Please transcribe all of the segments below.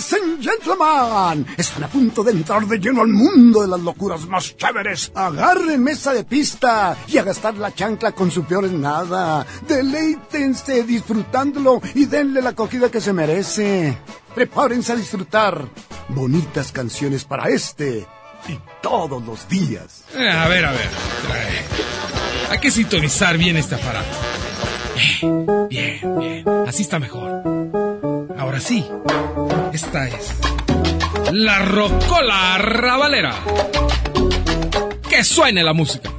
Ladies and gentlemen, están a punto de entrar de lleno al mundo de las locuras más chéveres. Agarren mesa de pista y a gastar la chancla con su peor nada. Deleítense disfrutándolo y denle la acogida que se merece. Prepárense a disfrutar bonitas canciones para este y todos los días. A ver. Hay que sintonizar bien este aparato. Bien. Así está mejor. Ahora sí, esta es la Rocola Rabalera. Que suene la música.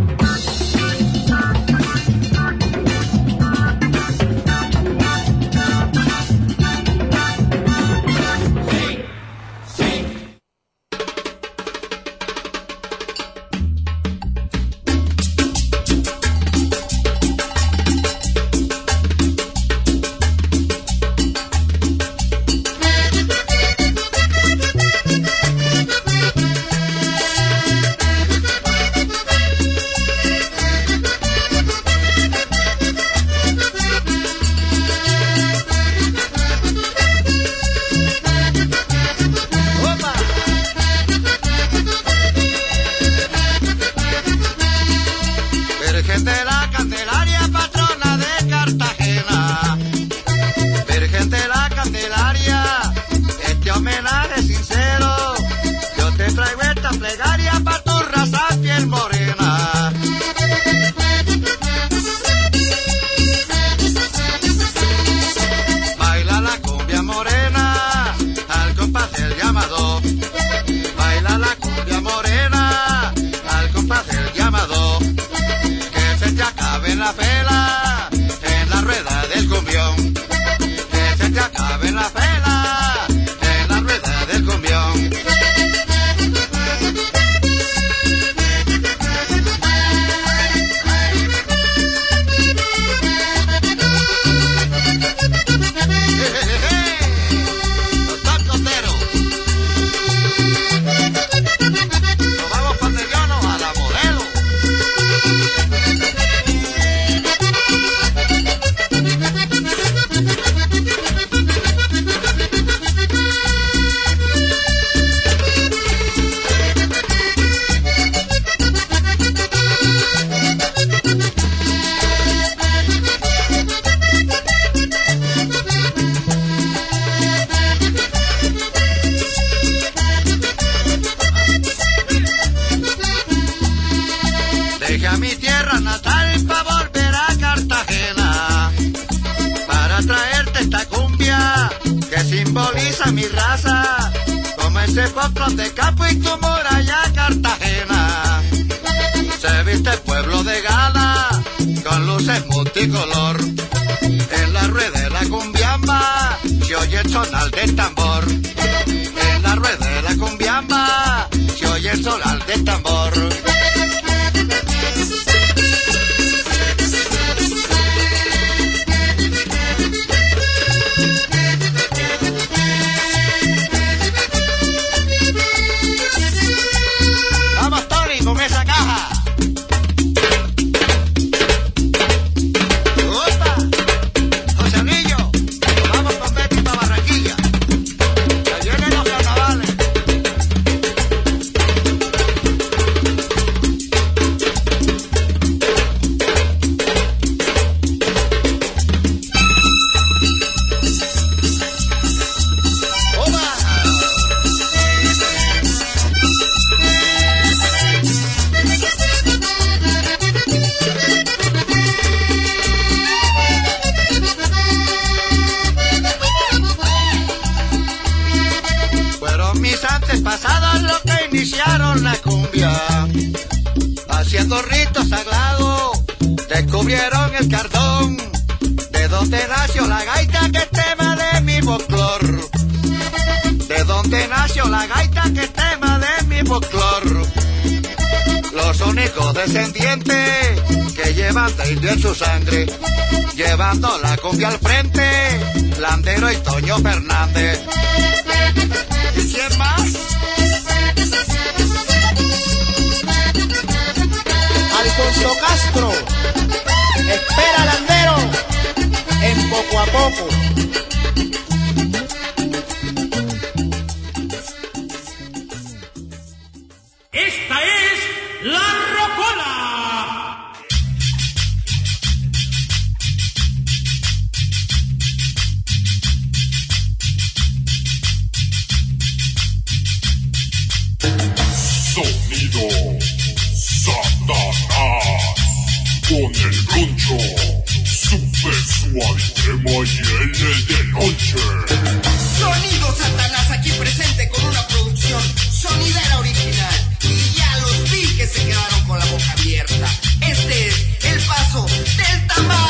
Llevando la cumbia al frente, Landero y Toño Fernández. ¿Y quién más? Alfonso Castro. Espera, Landero, en Poco a Poco. Su beso al crema llene de noche. Sonido Satanás aquí presente con una producción sonidera original. Y ya los vi que se quedaron con la boca abierta. Este es el paso del tamal.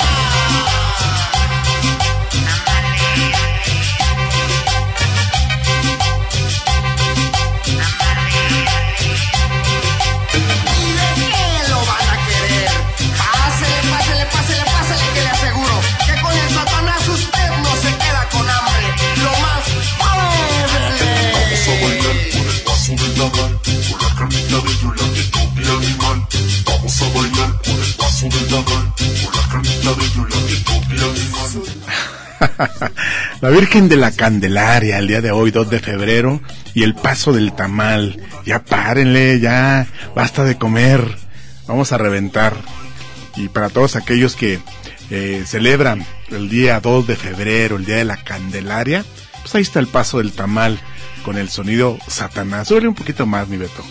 Vamos a bailar con el paso del tamal, con la carnita de Yola de doble animal. La Virgen de la Candelaria, el día de hoy, 2 de febrero, y el paso del tamal. Ya párenle, ya, basta de comer, vamos a reventar. Y para todos aquellos que celebran el día 2 de febrero, el día de la Candelaria, pues ahí está el paso del tamal con el sonido Satanás. Súbele un poquito más, mi Beto.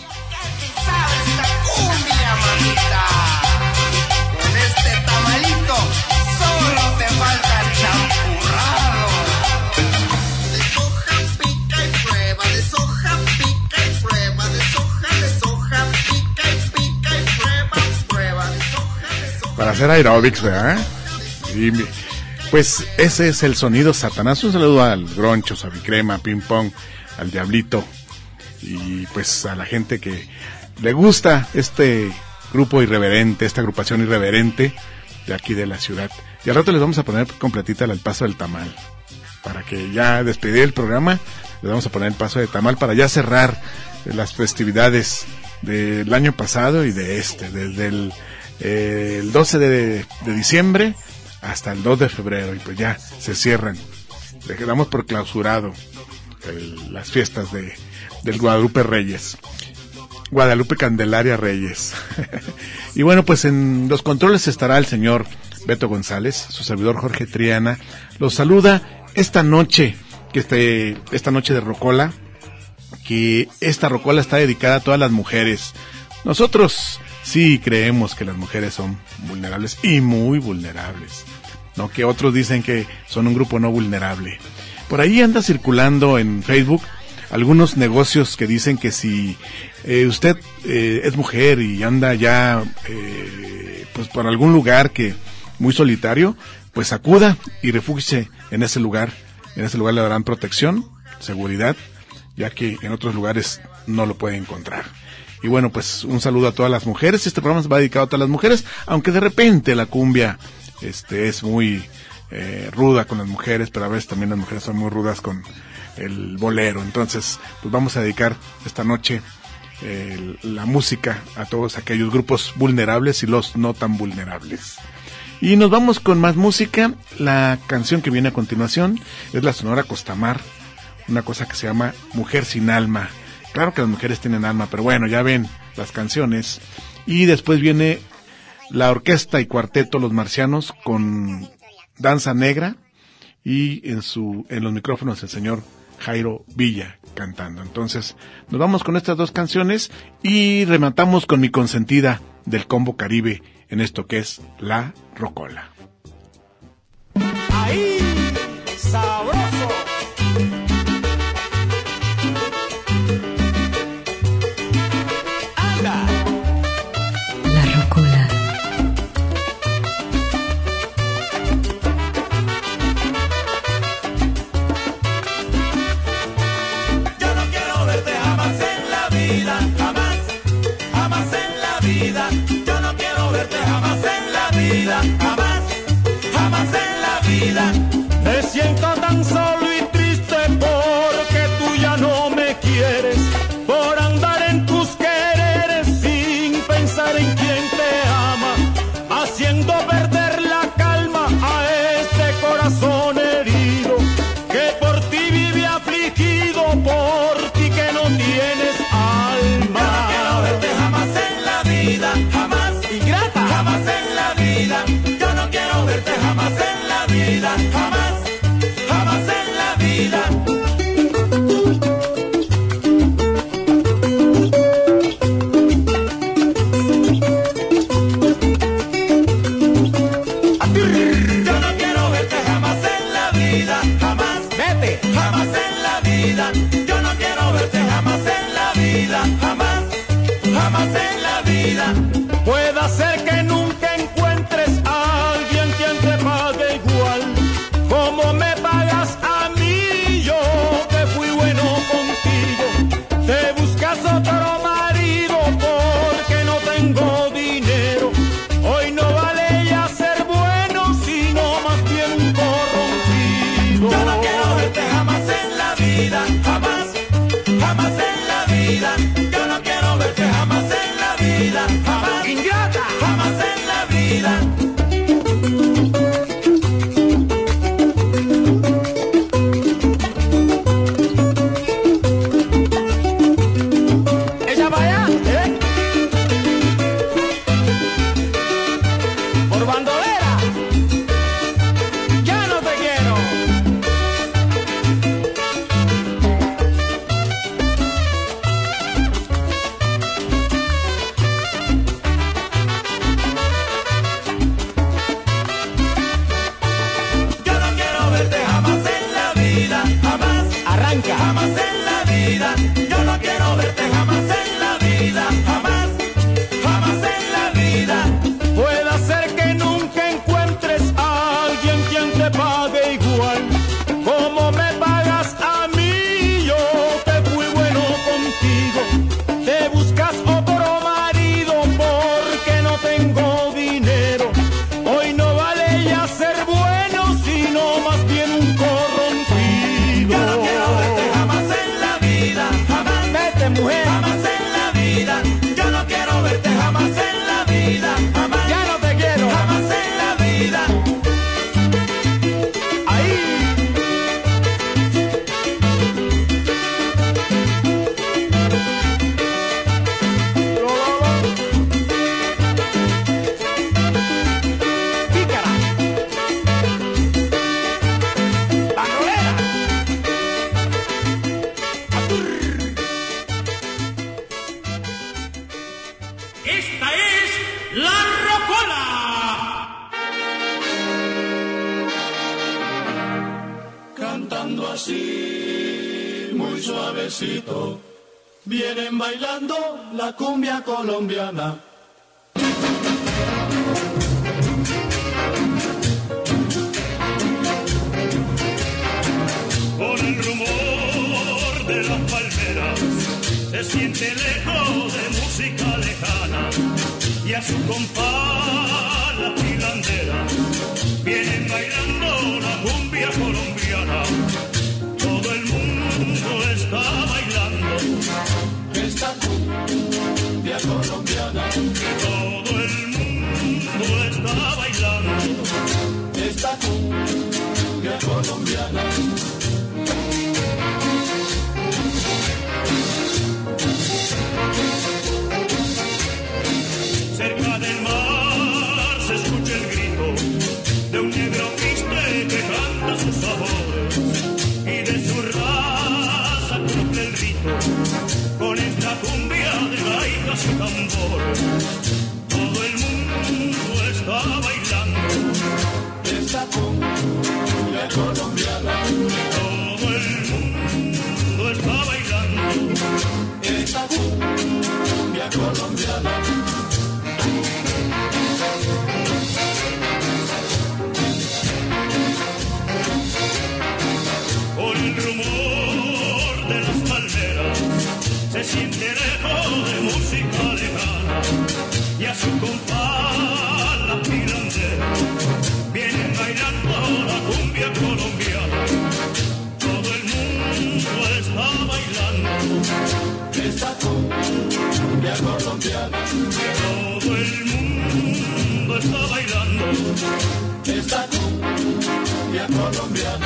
Para hacer aeróbics, ¿verdad? Y pues ese es el sonido Satanás. Un saludo al Groncho, Savicrema, Ping Pong, al Diablito y pues a la gente que le gusta este grupo irreverente, esta agrupación irreverente de aquí de la ciudad. Y al rato les vamos a poner completita el paso del tamal. Para que ya despedir el programa, les vamos a poner el paso de tamal para ya cerrar las festividades del año pasado y de desde el 12 de diciembre hasta el 2 de febrero, y pues ya se cierran. Le quedamos por clausurado las fiestas del Guadalupe Reyes, Guadalupe Candelaria Reyes. Y bueno, pues en los controles estará el señor Beto González, su servidor Jorge Triana. Los saluda esta noche de Rocola, que esta Rocola está dedicada a todas las mujeres. Nosotros sí creemos que las mujeres son vulnerables y muy vulnerables, no que otros dicen que son un grupo no vulnerable. Por ahí anda circulando en Facebook algunos negocios que dicen que si usted es mujer y anda ya pues por algún lugar que muy solitario, pues acuda y refúgiese en ese lugar. En ese lugar le darán protección, seguridad, ya que en otros lugares no lo puede encontrar. Y bueno, pues un saludo a todas las mujeres. Este programa va dedicado a todas las mujeres, aunque de repente la cumbia es muy ruda con las mujeres, pero a veces también las mujeres son muy rudas con el bolero. Entonces, pues vamos a dedicar esta noche la música a todos aquellos grupos vulnerables y los no tan vulnerables. Y nos vamos con más música. La canción que viene a continuación es la Sonora Costamar, una cosa que se llama Mujer sin Alma. Claro que las mujeres tienen alma, pero bueno, ya ven las canciones. Y después viene la orquesta y cuarteto Los Marcianos con Danza Negra, y en los micrófonos el señor Jairo Villa cantando. Entonces nos vamos con estas dos canciones y rematamos con mi consentida del Combo Caribe en esto que es La Rocola. ¡Ahí! ¡Sabroso! ¡Anda! La Rocola. Yo no quiero verte jamás en la vida, jamás, jamás en la vida. Yo no quiero verte jamás en la vida, jamás, vete, jamás en la vida. Yo no quiero verte jamás en la vida, jamás, jamás en la vida. Puede ser que nunca encuentres a alguien quien te pague igual como me pagas a mí. Yo que fui bueno contigo, te buscas otro marido porque no tengo dinero. Hoy no vale ya ser bueno, sino más bien un corrompido. Yo no quiero verte jamás en la vida, jamás, jamás en la vida. Yo no quiero verte jamás en la vida, jamás, ingrata, jamás en la vida. Ella vaya, por bandolera, ya no te quiero. Yo no quiero verte jamás en la vida, jamás, Arranca, jamás en la vida. Yo no quiero verte jamás en la vida, jamás, jamás en la vida. puede ser que nunca encuentres a alguien quien te pague igual como me pagas a mí. Yo que fui bueno contigo, te buscas otro marido porque no tengo dinero. Hoy no vale ya ser bueno, sino más bien un corrompido. Yo no quiero verte jamás en la vida, jamás, Vete, mujer, jamás en la vida. Yo no quiero verte jamás en la vida, jamás, ya no te quiero. jamás en la vida. Ahí. Pícara. Bandolera. Esta es la Rocola. Cantando así, muy suavecito, vienen bailando la cumbia colombiana. Con el rumor de las palmeras se siente el eco de música lejana y a su compás las pilanderas vienen bailando la cumbia colombiana. Todo el mundo está bailando Esta cumbia colombiana, todo el mundo está bailando. esta cumbia colombiana. Cerca del mar se escucha el grito de un negro triste que canta sus sabores y de su raza cumple el rito con esta cumbia de gaitas y tambores. Todo el mundo está bailando Esta cumbia colombiana, todo el mundo está bailando. esta cumbia colombiana. Con el rumor de las palmeras se siente el eco de música lejana y a su compás las pilanderas vienen bailando la cumbia colombiana. Todo el mundo está bailando Esta cumbia colombiana, todo el mundo está bailando. esta cumbia colombiana.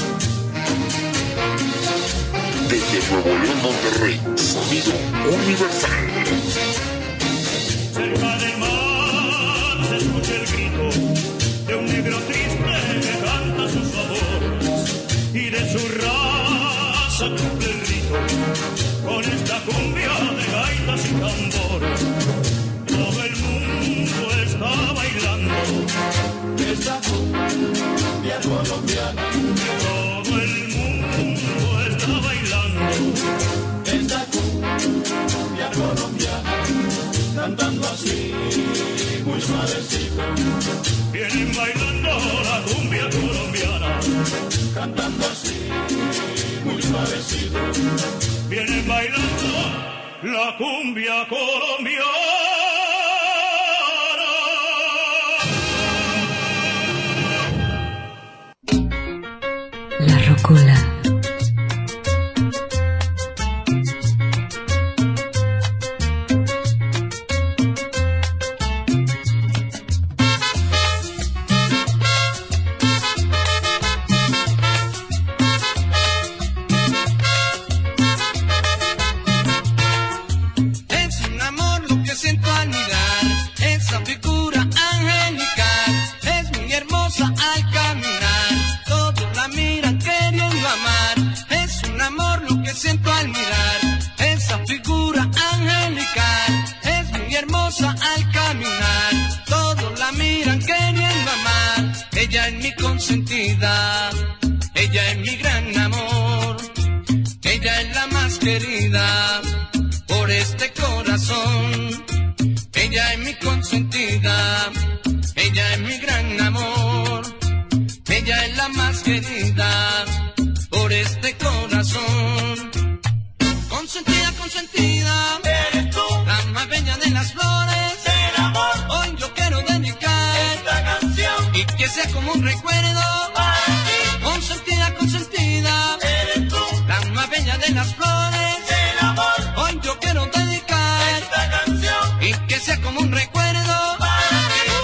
Desde Nuevo León, Monterrey, sonido universal. Cerca del mar se escucha el grito de un negro triste que canta sus sabores y de su raza cumple el rito con esta cumbia de gaitas y tambores. Todo el mundo está bailando Esta cumbia colombiana, todo el mundo agradecido. Vienen bailando la cumbia colombiana. La rocola. Siento al mirar esa figura angelical, es muy hermosa al caminar, todos la miran queriendo amar, ella es mi consentida, ella es mi gran amor, ella es la más querida por este corazón, ella es mi consentida, ella es mi gran amor, ella es la más querida por este corazón. Consentida, consentida, eres tú, la más bella de las flores del amor. Hoy yo quiero dedicar esta canción y que sea como un recuerdo para ti. Consentida, consentida, eres tú, la más bella de las flores del amor. Hoy yo quiero dedicar esta canción y que sea como un recuerdo para ti.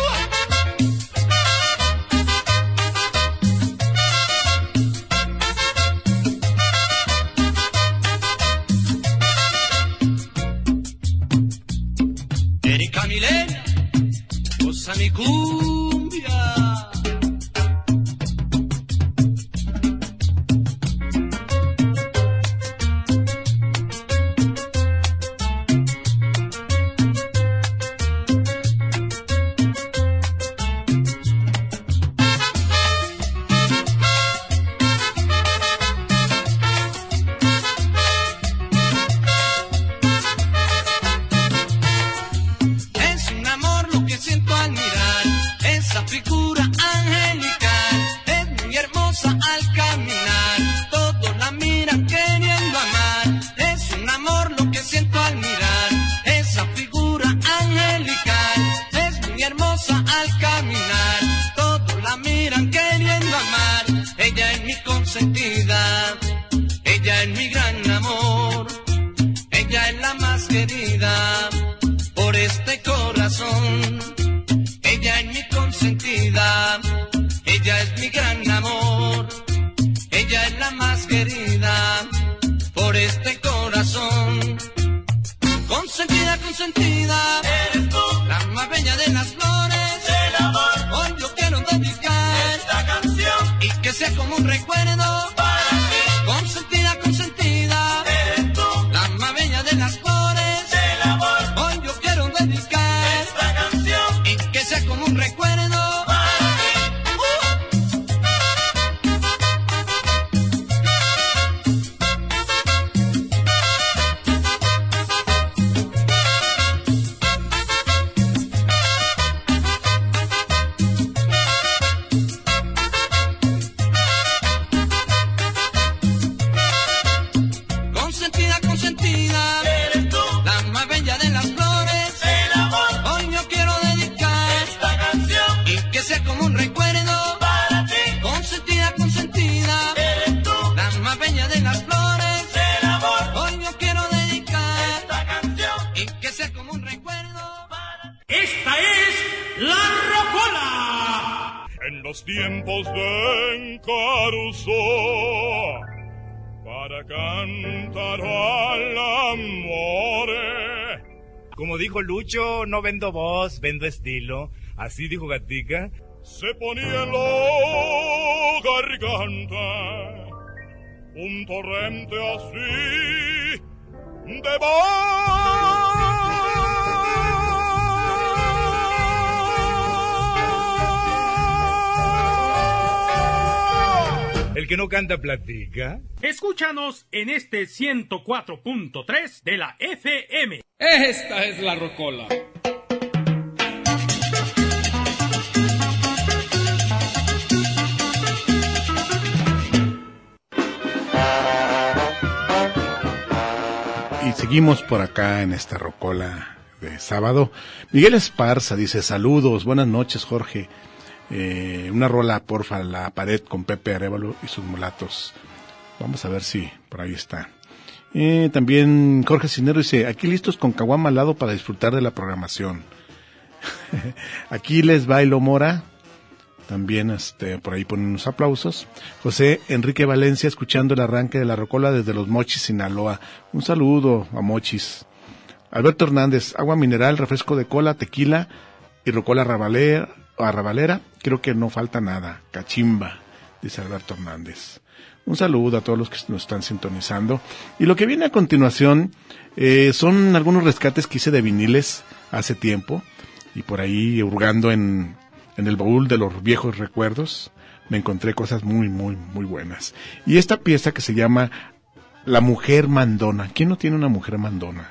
Milena, goza mi cumbia. Siento al mirar esa figura angelical, es muy hermosa al caminar, todos la miran queriendo amar, es un amor lo que siento al mirar esa figura angelical, es muy hermosa al caminar, todos la miran queriendo amar, ella es mi consentida, ella es mi gran amor, ella es la más querida por este corazón. Ella es mi consentida, ella es mi gran amor, ella es la más querida por este corazón. Consentida, consentida, eres tú, la más bella de las flores del amor. Hoy yo quiero dedicar esta canción y que sea como un recuerdo para ti. Consentida, consentida, eres tú, la más bella de las flores del amor. Hoy yo quiero dedicar esta canción y que sea como un recuerdo. Consentida, consentida, eres tú, la más bella de las flores del amor. Hoy yo quiero dedicar esta canción y que sea como un recuerdo para ti. Consentida, consentida, eres tú, la más bella de las flores del amor. Hoy yo quiero dedicar esta canción y que sea como un recuerdo para ti. Esta es La Rocola. En los tiempos de Encaruso, para cantar al amor. Como dijo Lucho, no vendo voz, vendo estilo. Así dijo Gatica. Se ponía en la garganta un torrente así de voz. El que no canta platica. Escúchanos en este 104.3 de la FM. Esta es La Rocola. Y seguimos por acá en esta rocola de sábado. Miguel Esparza dice, saludos, buenas noches, Jorge. Una rola, porfa, La Pared con Pepe Arévalo y sus mulatos. Vamos a ver si por ahí está. También Jorge Cisnero dice, aquí listos con caguama al lado para disfrutar de la programación. Aquí les bailo Mora. También por ahí ponen unos aplausos. José Enrique Valencia escuchando el arranque de la rocola desde Los Mochis, Sinaloa. Un saludo a Mochis. Alberto Hernández, agua mineral, refresco de cola, tequila y rocola rabalera. Creo que no falta nada. Cachimba, dice Alberto Hernández. Un saludo a todos los que nos están sintonizando. Y lo que viene a continuación son algunos rescates que hice de viniles hace tiempo. Y por ahí, hurgando en el baúl de los viejos recuerdos, me encontré cosas muy, muy, muy buenas. Y esta pieza que se llama La Mujer Mandona. ¿Quién no tiene una mujer mandona?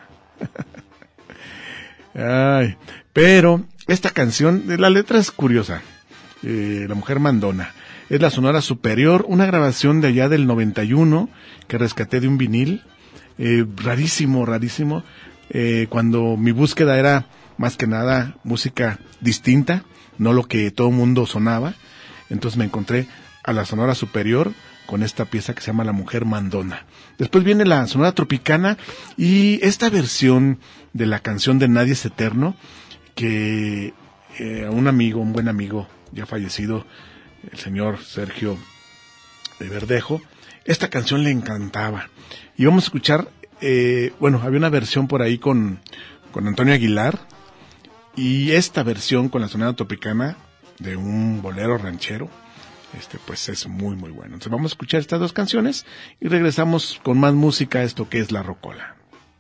Ay, pero esta canción, la letra es curiosa. La Mujer Mandona. Es la Sonora Superior, una grabación de allá del 91 que rescaté de un vinil. Rarísimo. Cuando mi búsqueda era más que nada música distinta, no lo que todo mundo sonaba. Entonces me encontré a la Sonora Superior con esta pieza que se llama La Mujer Mandona. Después viene la Sonora Tropicana y esta versión de la canción de Nadie es Eterno, que un buen amigo ya fallecido, el señor Sergio de Verdejo, esta canción le encantaba. Y vamos a escuchar, había una versión por ahí con Antonio Aguilar, y esta versión con la Sonora Tropicana de un bolero ranchero, pues es muy muy bueno. Entonces vamos a escuchar estas dos canciones y regresamos con más música a esto que es la rocola.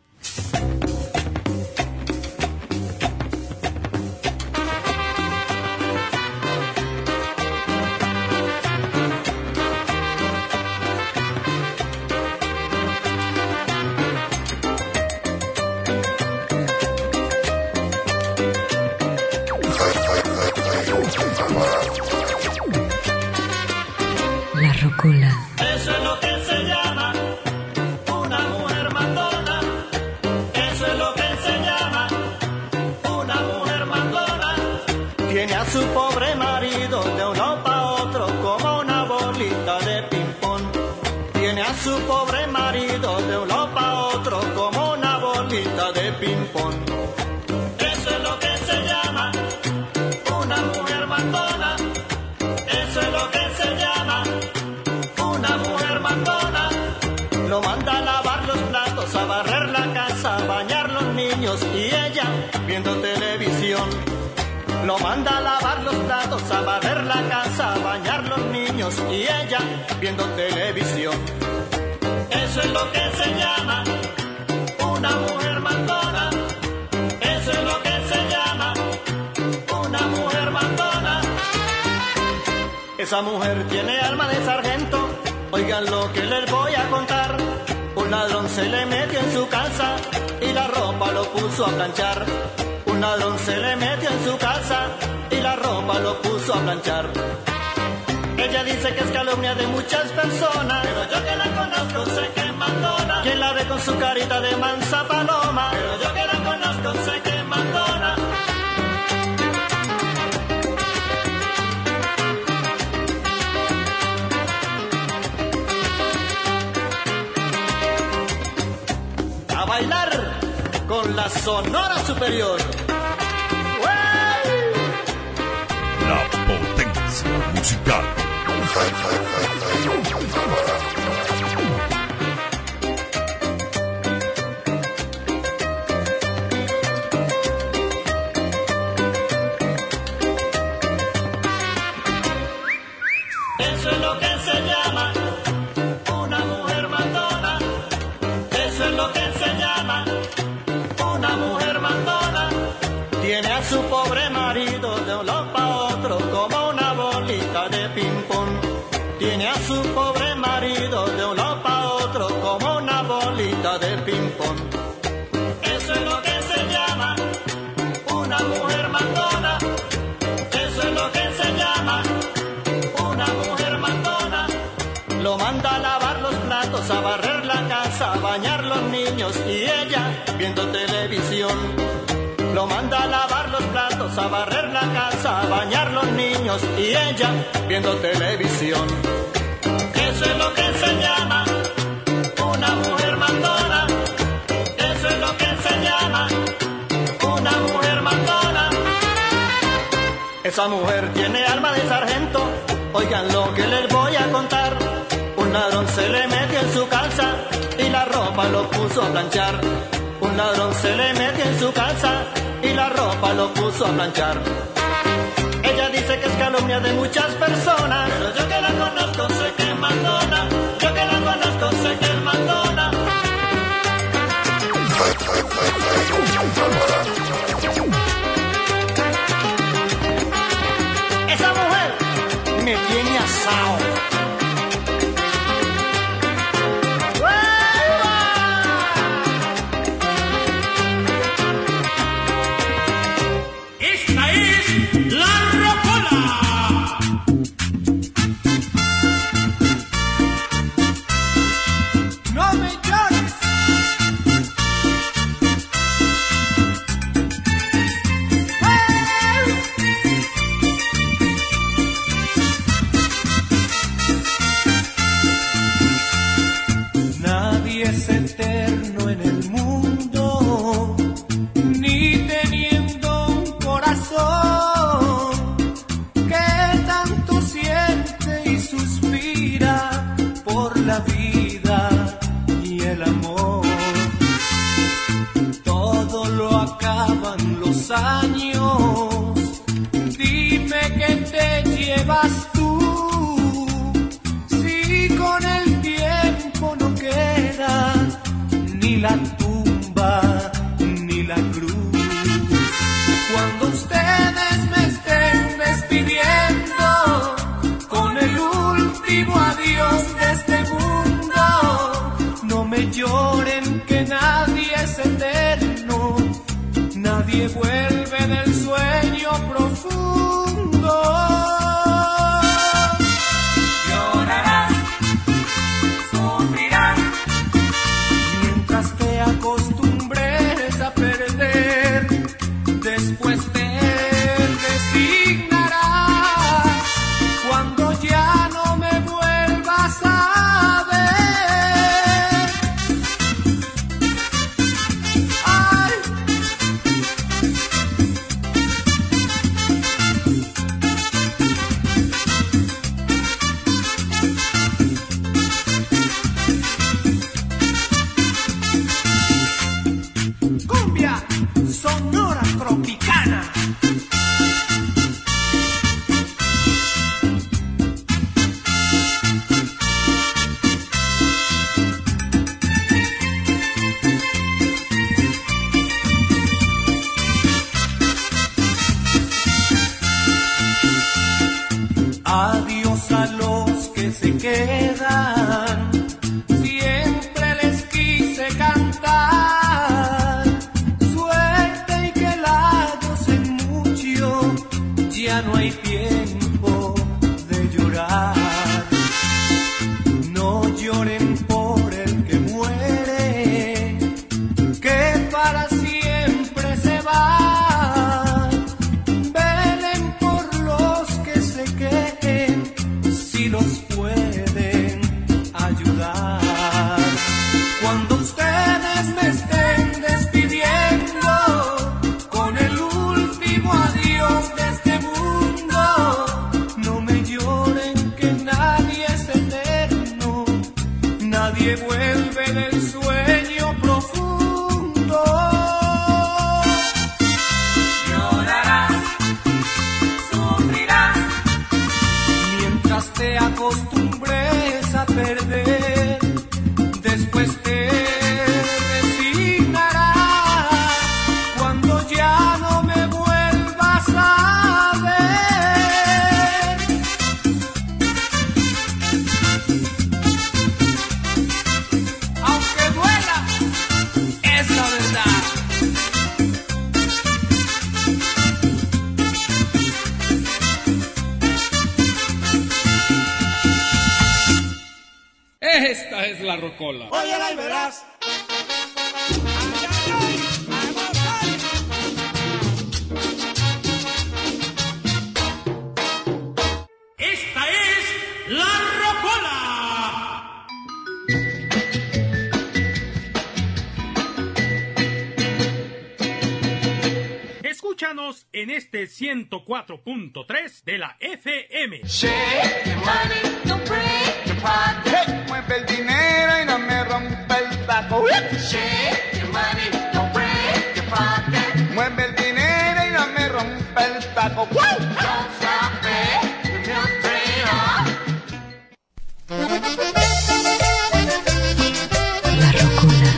La rocola. Eso es lo que se llama una mujer mandona. Eso es lo que se llama una mujer mandona. Tiene a su pobre marido de uno pa' otro como una bolita de ping-pong. Tiene a su pobre marido de uno pa' otro como una bolita de ping-pong. Eso es lo que se llama una mujer mandona. Eso es lo que se llama una mujer mandona. Lo manda a lavar los platos, a barrer la casa, a bañar los niños y ella viendo televisión. Lo manda a lavar los platos, a barrer la casa, a bañar los niños y ella viendo televisión. Eso es lo que se llama una mujer mandona. Eso es lo que se llama una mujer mandona. Esa mujer tiene alma de sargento. Oigan lo que les voy a contar. Un ladrón se le metió en su casa y la ropa lo puso a planchar. Un ladrón se le metió en su casa y la ropa lo puso a planchar. Ella dice que es calumnia de muchas personas, pero yo que la conozco sé que es mandona. Quien la ve con su carita de mansa paloma, pero yo que la conozco sé que es mandona. A bailar con la Sonora Superior. La potencia musical. Eso es lo que se llama una mujer mandona. Eso es lo que se llama una mujer mandona. Tiene a su pobre marido de un lado pa' otro como una bolita de ping-pong. Tiene a su pobre marido de un lado pa' otro como una bolita de ping-pong. Eso es lo que se llama una mujer mandona. Eso es lo que se llama una mujer mandona. Lo manda a lavar los platos, a barrer la casa, a bañar los niños niños y ella viendo televisión. Lo manda a lavar los platos, a barrer la casa, a bañar los niños y ella viendo televisión. Eso es lo que se llama una mujer mandona. Eso es lo que se llama una mujer mandona. Esa mujer tiene alma de sargento. Oigan lo que les voy a contar. Un ladrón se le metió en su calza y la ropa lo puso a planchar. Un ladrón se le metió en su calza y la ropa lo puso a planchar. Ella dice que es calumnia de muchas personas, pero yo que la conozco sé que es mandona. Yo que la conozco sé que es mandona. Esa mujer me tiene asado. Esta es la rocola. Óyela y verás. Esta es La Rocola. Escúchanos en este 104.3 de la FM. Mueve el dinero y no me rompa el taco. Mueve el dinero y no me rompa el taco. La Rocola.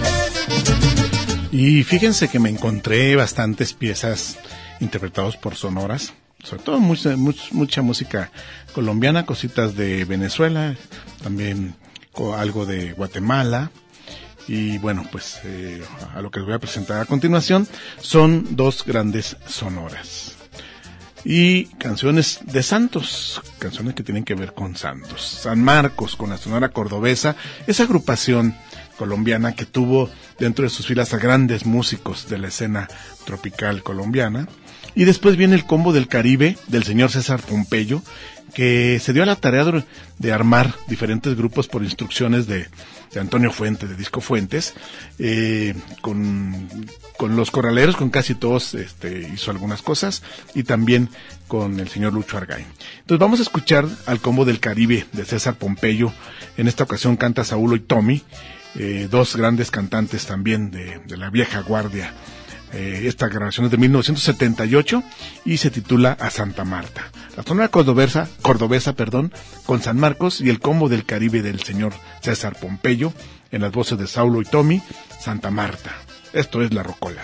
Y fíjense que me encontré bastantes piezas interpretadas por sonoras, sobre todo mucha música colombiana, cositas de Venezuela, también algo de Guatemala. Y bueno, pues a lo que les voy a presentar a continuación son dos grandes sonoras y canciones de santos, canciones que tienen que ver con santos. San Marcos, con la Sonora Cordobesa, esa agrupación colombiana que tuvo dentro de sus filas a grandes músicos de la escena tropical colombiana. Y después viene el Combo del Caribe del señor César Pompeyo, que se dio a la tarea de armar diferentes grupos por instrucciones de Antonio Fuentes, de Disco Fuentes, con los corraleros, con casi todos hizo algunas cosas, y también con el señor Lucho Argaín. Entonces vamos a escuchar al Combo del Caribe de César Pompeyo. En esta ocasión canta Saúl y Tommy, dos grandes cantantes también de la vieja guardia. Esta grabación es de 1978 y se titula A Santa Marta. La Sonora Cordobesa, con San Marcos y el Combo del Caribe del señor César Pompeyo, en las voces de Saulo y Tommy, Santa Marta. Esto es La Rocola.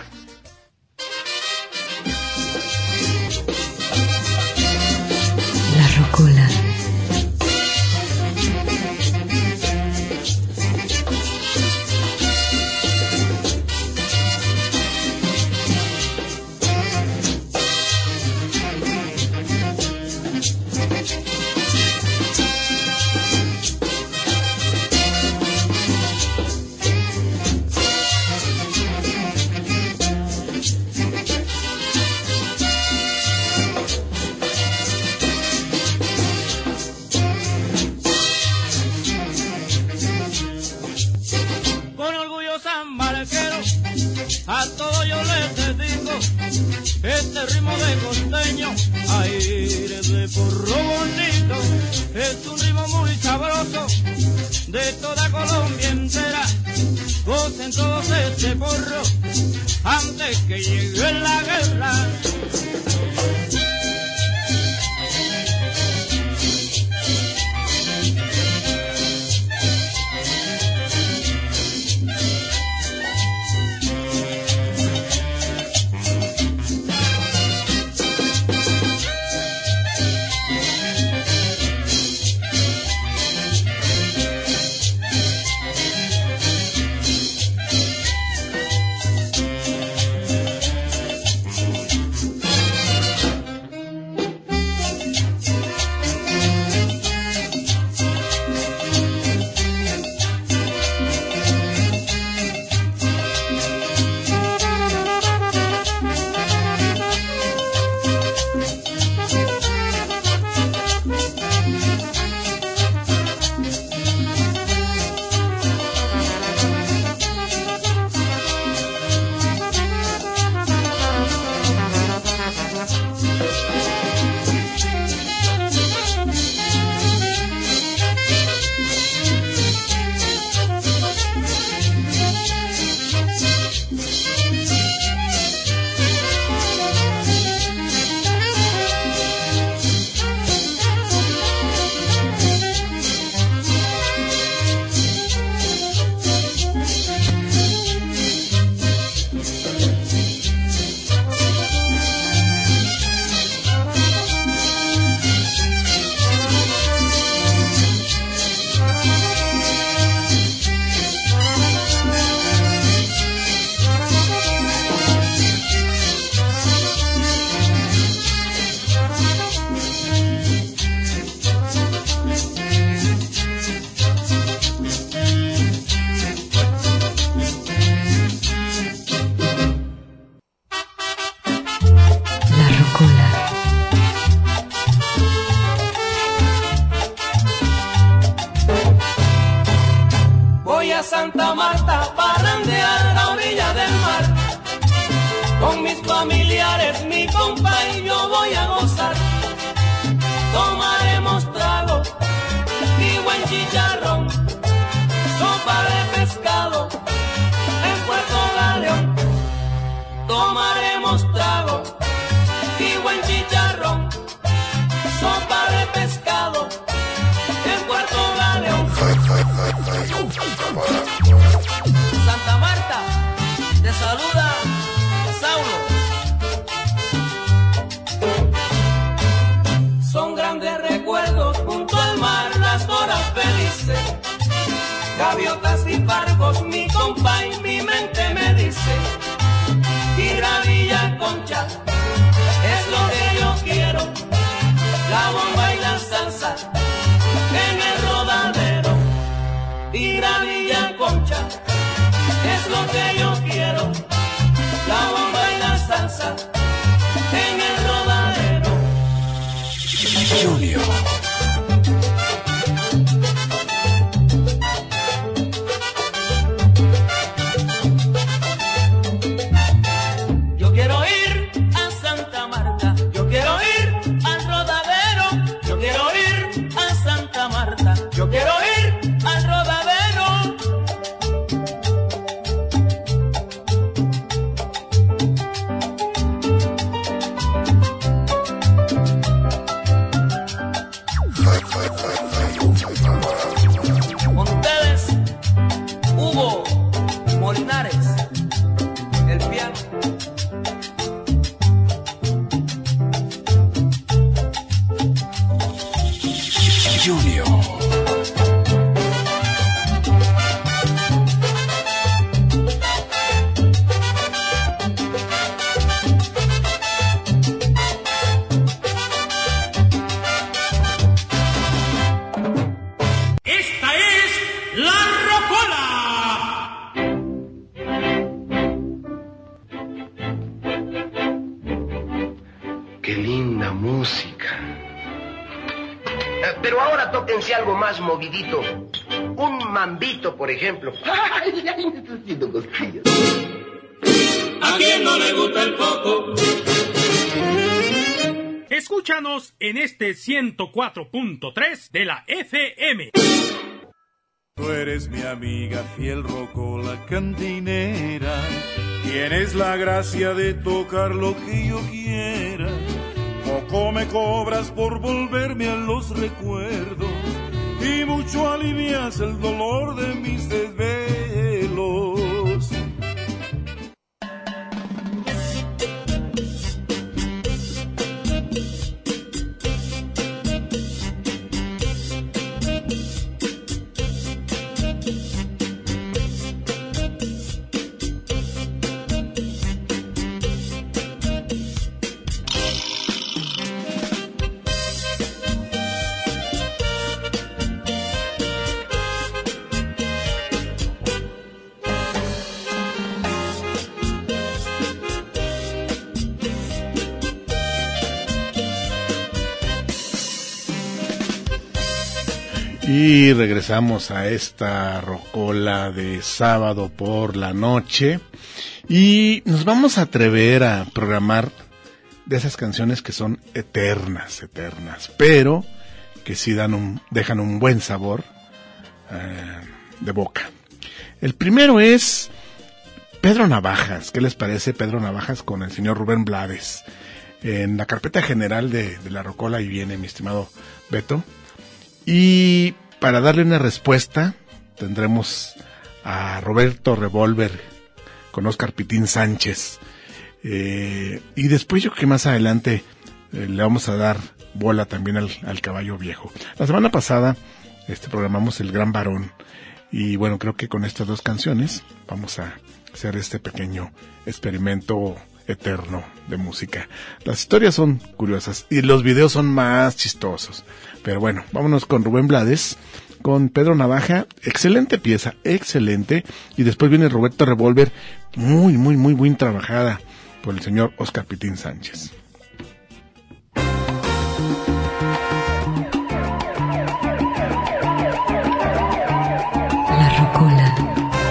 La Rocola. A todo yo les dedico este ritmo de costeño, aire de porro bonito. Es un ritmo muy sabroso de toda Colombia entera. Gocen todos este porro antes que llegue la guerra. Santa Marta, parrandear a la orilla del mar. Con mis familiares, mi compa y yo voy a gozar. Tomaremos trago y buen chicharrón, sopa de pescado en Puerto Galeón. Tomaremos trago y buen chicharrón, sopa de pescado en Puerto Galeón. Santa Marta, te saluda Saulo. Son grandes recuerdos junto al mar, las horas felices. Gaviotas y barcos, mi compa y mi mente me dice. Ir a Villa Concha es lo que yo quiero. La bomba y la salsa en el rodadero. Ir a Villa Concha es lo que yo quiero. La bomba y la salsa en el rodadero. Junior. Yo quiero ir a Santa Marta, yo quiero ir al rodadero, yo quiero ir a Santa Marta, yo quiero ir al rodadero. Con ustedes, Hugo Molinares, el piano. Junior. Esta es La Rocola. Qué linda música. Pero ahora tóquense algo más movidito. Un mambito, por ejemplo. Ay, ay, me estoy haciendo cosquillas. ¿A quién no le gusta el coco? Escúchanos en este 104.3 de la FM. Tú eres mi amiga fiel rocola cantinera. Tienes la gracia de tocar lo que yo quiera. Poco me cobras por volverme a los recuerdos y mucho alivias el dolor de mis desvelos. Y regresamos a esta rocola de sábado por la noche y nos vamos a atrever a programar de esas canciones que son eternas, pero que sí dejan un buen sabor de boca. El primero es Pedro Navajas. ¿Qué les parece Pedro Navajas con el señor Rubén Blades? En la carpeta general de la rocola, y viene mi estimado Beto. Y para darle una respuesta tendremos a Roberto Revolver con Oscar Pitín Sánchez. Y después yo creo que más adelante le vamos a dar bola también al caballo viejo. La semana pasada programamos El Gran Varón. Y bueno, creo que con estas dos canciones vamos a hacer este pequeño experimento eterno de música. Las historias son curiosas y los videos son más chistosos. Pero bueno, vámonos con Rubén Blades, con Pedro Navaja. Excelente pieza, excelente. Y después viene Roberto Revolver, muy bien trabajada por el señor Oscar Pitín Sánchez. La rocola.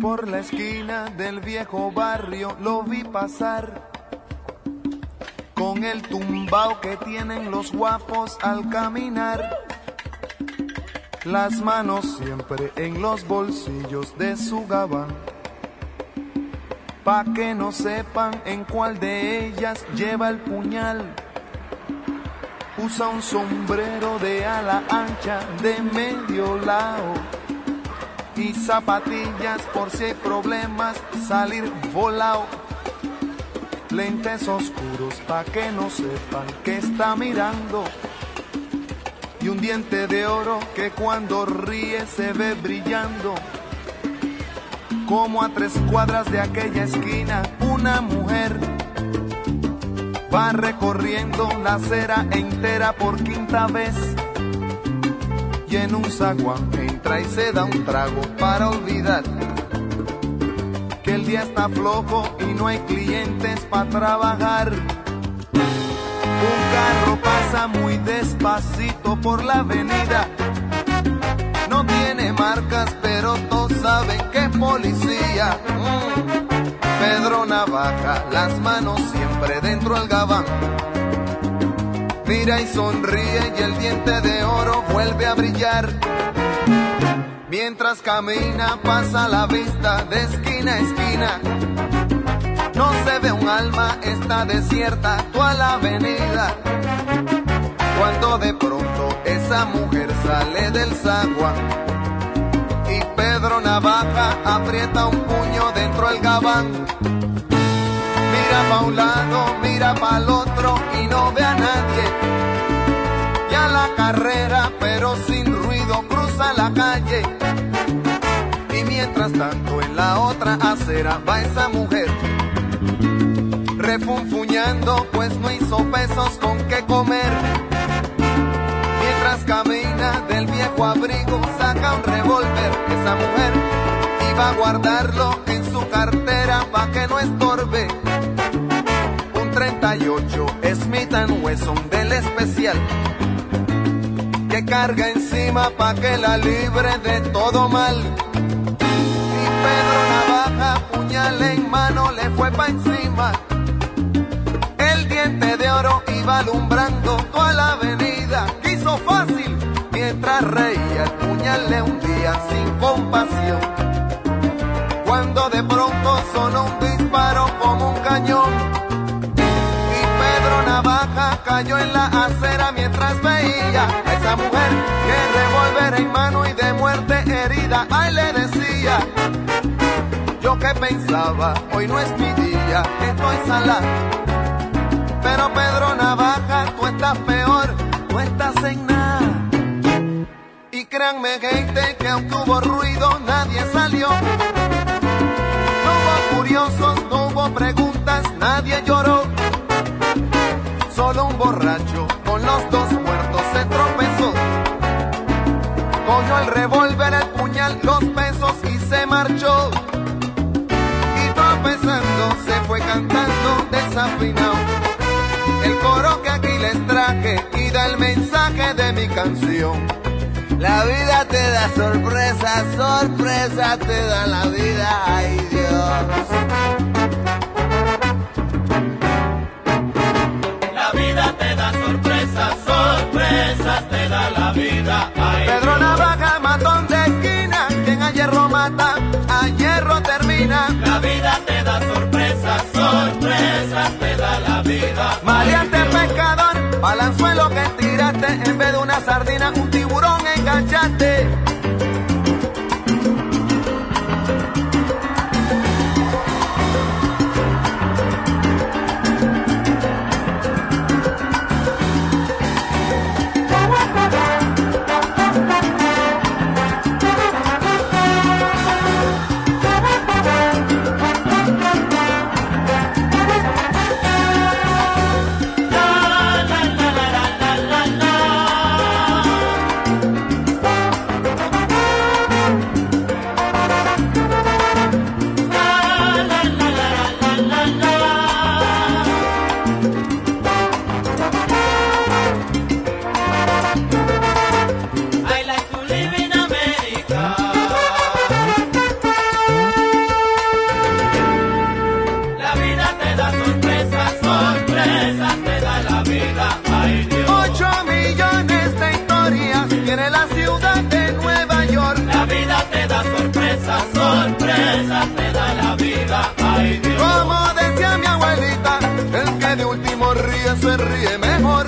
Por la esquina del viejo barrio lo vi pasar, con el tumbao que tienen los guapos al caminar, las manos siempre en los bolsillos de su gabán, pa' que no sepan en cuál de ellas lleva el puñal. Usa un sombrero de ala ancha de medio lado y zapatillas por si hay problemas salir volado. Lentes oscuros pa' que no sepan que está mirando, y un diente de oro que cuando ríe se ve brillando. Como a 3 cuadras de aquella esquina una mujer va recorriendo la acera entera por 5ª vez, y en un zaguán entra y se da un trago para olvidar que el día está flojo y no hay clientes para trabajar. Un carro pasa muy despacito por la avenida, no tiene marcas pero todos saben que es policía. Pedro Navaja, las manos siempre dentro del gabán, mira y sonríe y el diente de oro vuelve a brillar. Mientras camina pasa la vista de esquina a esquina, no se ve un alma, está desierta toda la avenida. Cuando de pronto esa mujer sale del zaguán y Pedro Navaja aprieta un puño dentro del gabán. Mira pa' un lado, mira pa' el otro y no ve a nadie. Ya la carrera, pero sin ruido, cruza la calle. Y mientras tanto en la otra acera va esa mujer refunfuñando, pues no hizo pesos con qué comer. Mientras camina del viejo abrigo saca un revólver. Esa mujer iba a guardarlo en su cartera pa' que no estorbe. Un 38 Smith & Wesson del especial que carga encima pa' que la libre de todo mal. Y Pedro Navaja, puñal en mano, le fue pa' encima. El diente de oro iba alumbrando toda la avenida. Quiso fácil, mientras reía el puñal le hundía sin compasión. Cuando de pronto sonó un disparo como un cañón y Pedro Navaja cayó en la acera mientras veía a esa mujer que revólver en mano y de muerte herida. Ay, le decía, yo que pensaba, hoy no es mi día, estoy salado. Pero Pedro Navaja, tú estás peor, tú estás en nada. Y créanme gente que aunque hubo ruido nadie salió. No hubo curiosos, no hubo preguntas, nadie lloró. Solo un borracho con los 2 muertos se tropezó. Cogió el revólver, el puñal, los pesos y se marchó. Y tropezando se fue cantando desafinado el coro que aquí les traje y da el mensaje de mi canción. La vida te da sorpresas, sorpresa te da la vida, ay Dios. La vida te da sorpresas, sorpresas te da la vida, ay Dios. Pedro Navaja, matón de esquina, quien a hierro mata, a hierro termina. La vida te da sorpresas, sorpresas te da la vida. Maleante pescador, balanzuelo que tiraste, en vez de una sardina, un tiburón enganchaste. sonríe mejor.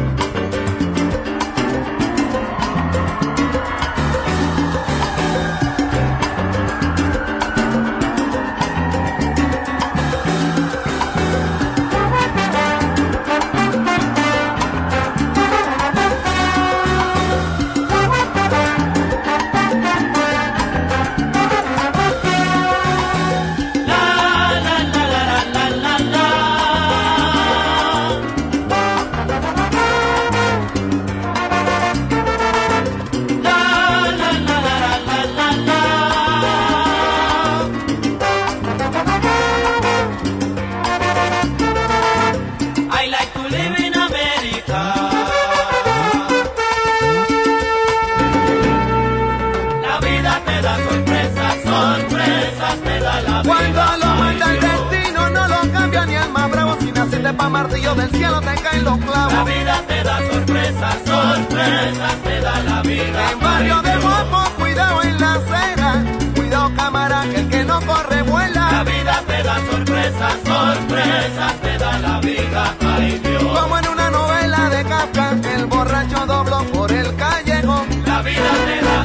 Pa' martillo del cielo te caen los clavos. La vida te da sorpresas, sorpresas te da la vida. En barrio de Guapo, cuidado en la acera, cuidado cámara, que el que no corre vuela. La vida te da sorpresas, sorpresas te da la vida, ay Dios. Como en una novela de Kafka, el borracho dobló por el callejón. La vida te da.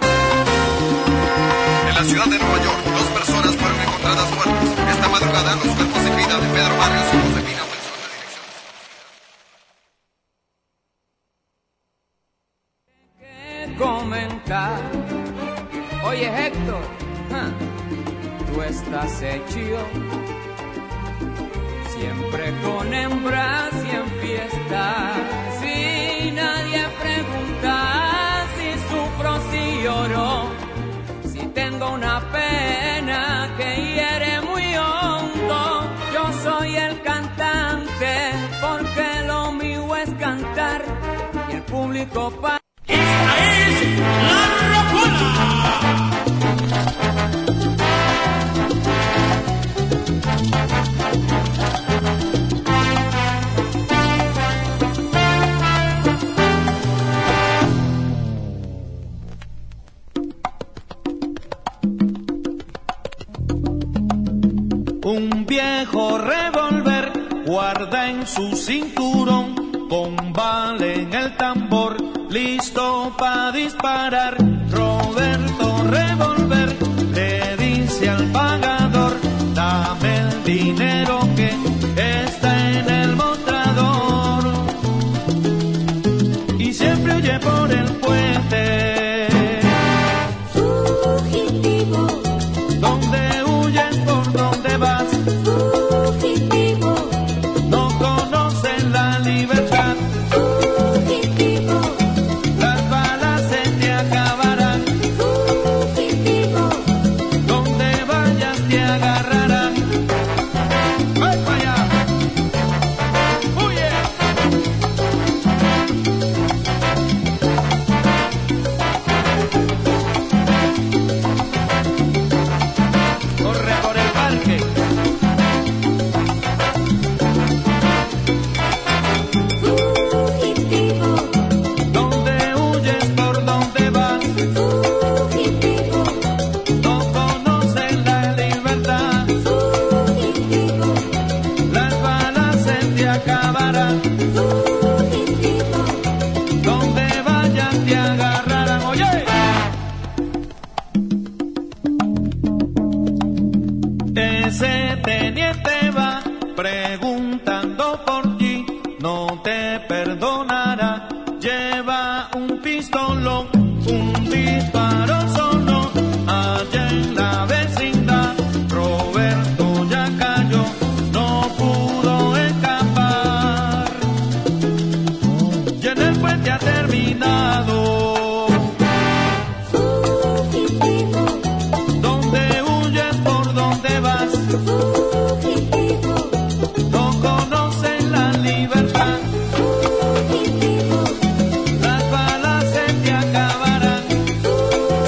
En la ciudad de Nueva York, 2 personas fueron encontradas muertas. Esta madrugada, los cuerpos sin vida de Pedro Barrios y Josefina. Comentar. Oye Héctor, tú estás hecho siempre con hembras y en fiestas. Si nadie pregunta si sufro, si lloro, si tengo una pena que hiere muy hondo. Yo soy el cantante porque lo mío es cantar y el público para. ¡Esta es la Rocola! Un viejo revólver guarda en su cinturón, con bala en el tambor, listo pa' disparar. Roberto Revólver le dice al pagador: dame el dinero que está en el mostrador. Y siempre huye por el puente. Fugitivo. ¿Dónde huyes? ¿Por dónde vas? Fugitivo. No conocen la libertad. Fugitivo. Las balas se te acabarán. Fugitivo. Donde vayas te agarrarán. ¡Ay, para allá! ¡Huye! Corre por el parque. Fugitivo. ¿Dónde huyes? ¿Por dónde vas? Fugitivo. No conocen la libertad. Fugitivo. Las balas se te acabarán. Fugitivo. Donde vayas te agarrarán. ¡Oye! Ese teniente va preguntando por ti, no te perdonará. Lleva un pistolón, un disparo sonó allá en la vecindad. Roberto ya cayó, no pudo escapar. Y en el puente ha terminado. Fugitivo. ¿Dónde huyes? ¿Por dónde vas? Fugitivo. No conocen la libertad. Fugitivo. Las balas se te acabarán.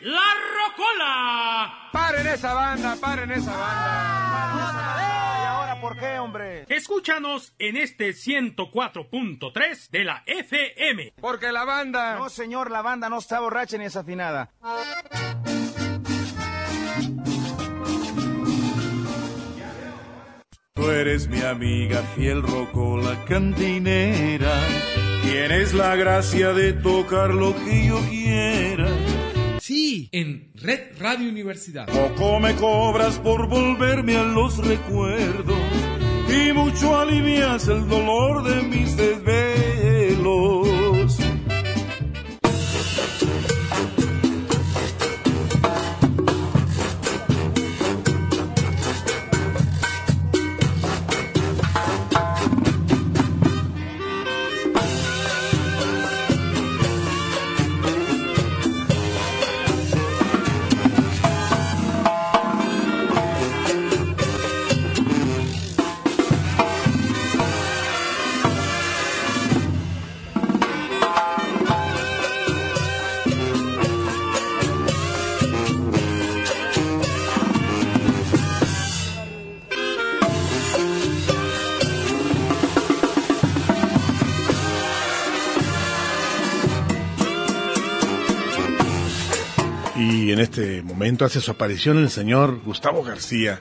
La Rocola. ¡Paren esa banda! ¡Paren esa banda! ¿Y ahora por qué, hombre? Escúchanos en este 104.3 de la FM. Porque la banda... No, señor, la banda no está borracha ni desafinada. Tú eres mi amiga fiel Rocola cantinera. Tienes la gracia de tocar lo que yo quiera. Sí, en Red Radio Universidad. Poco me cobras por volverme a los recuerdos y mucho alivias el dolor de mis desvelos. Y en este momento hace su aparición el señor Gustavo García.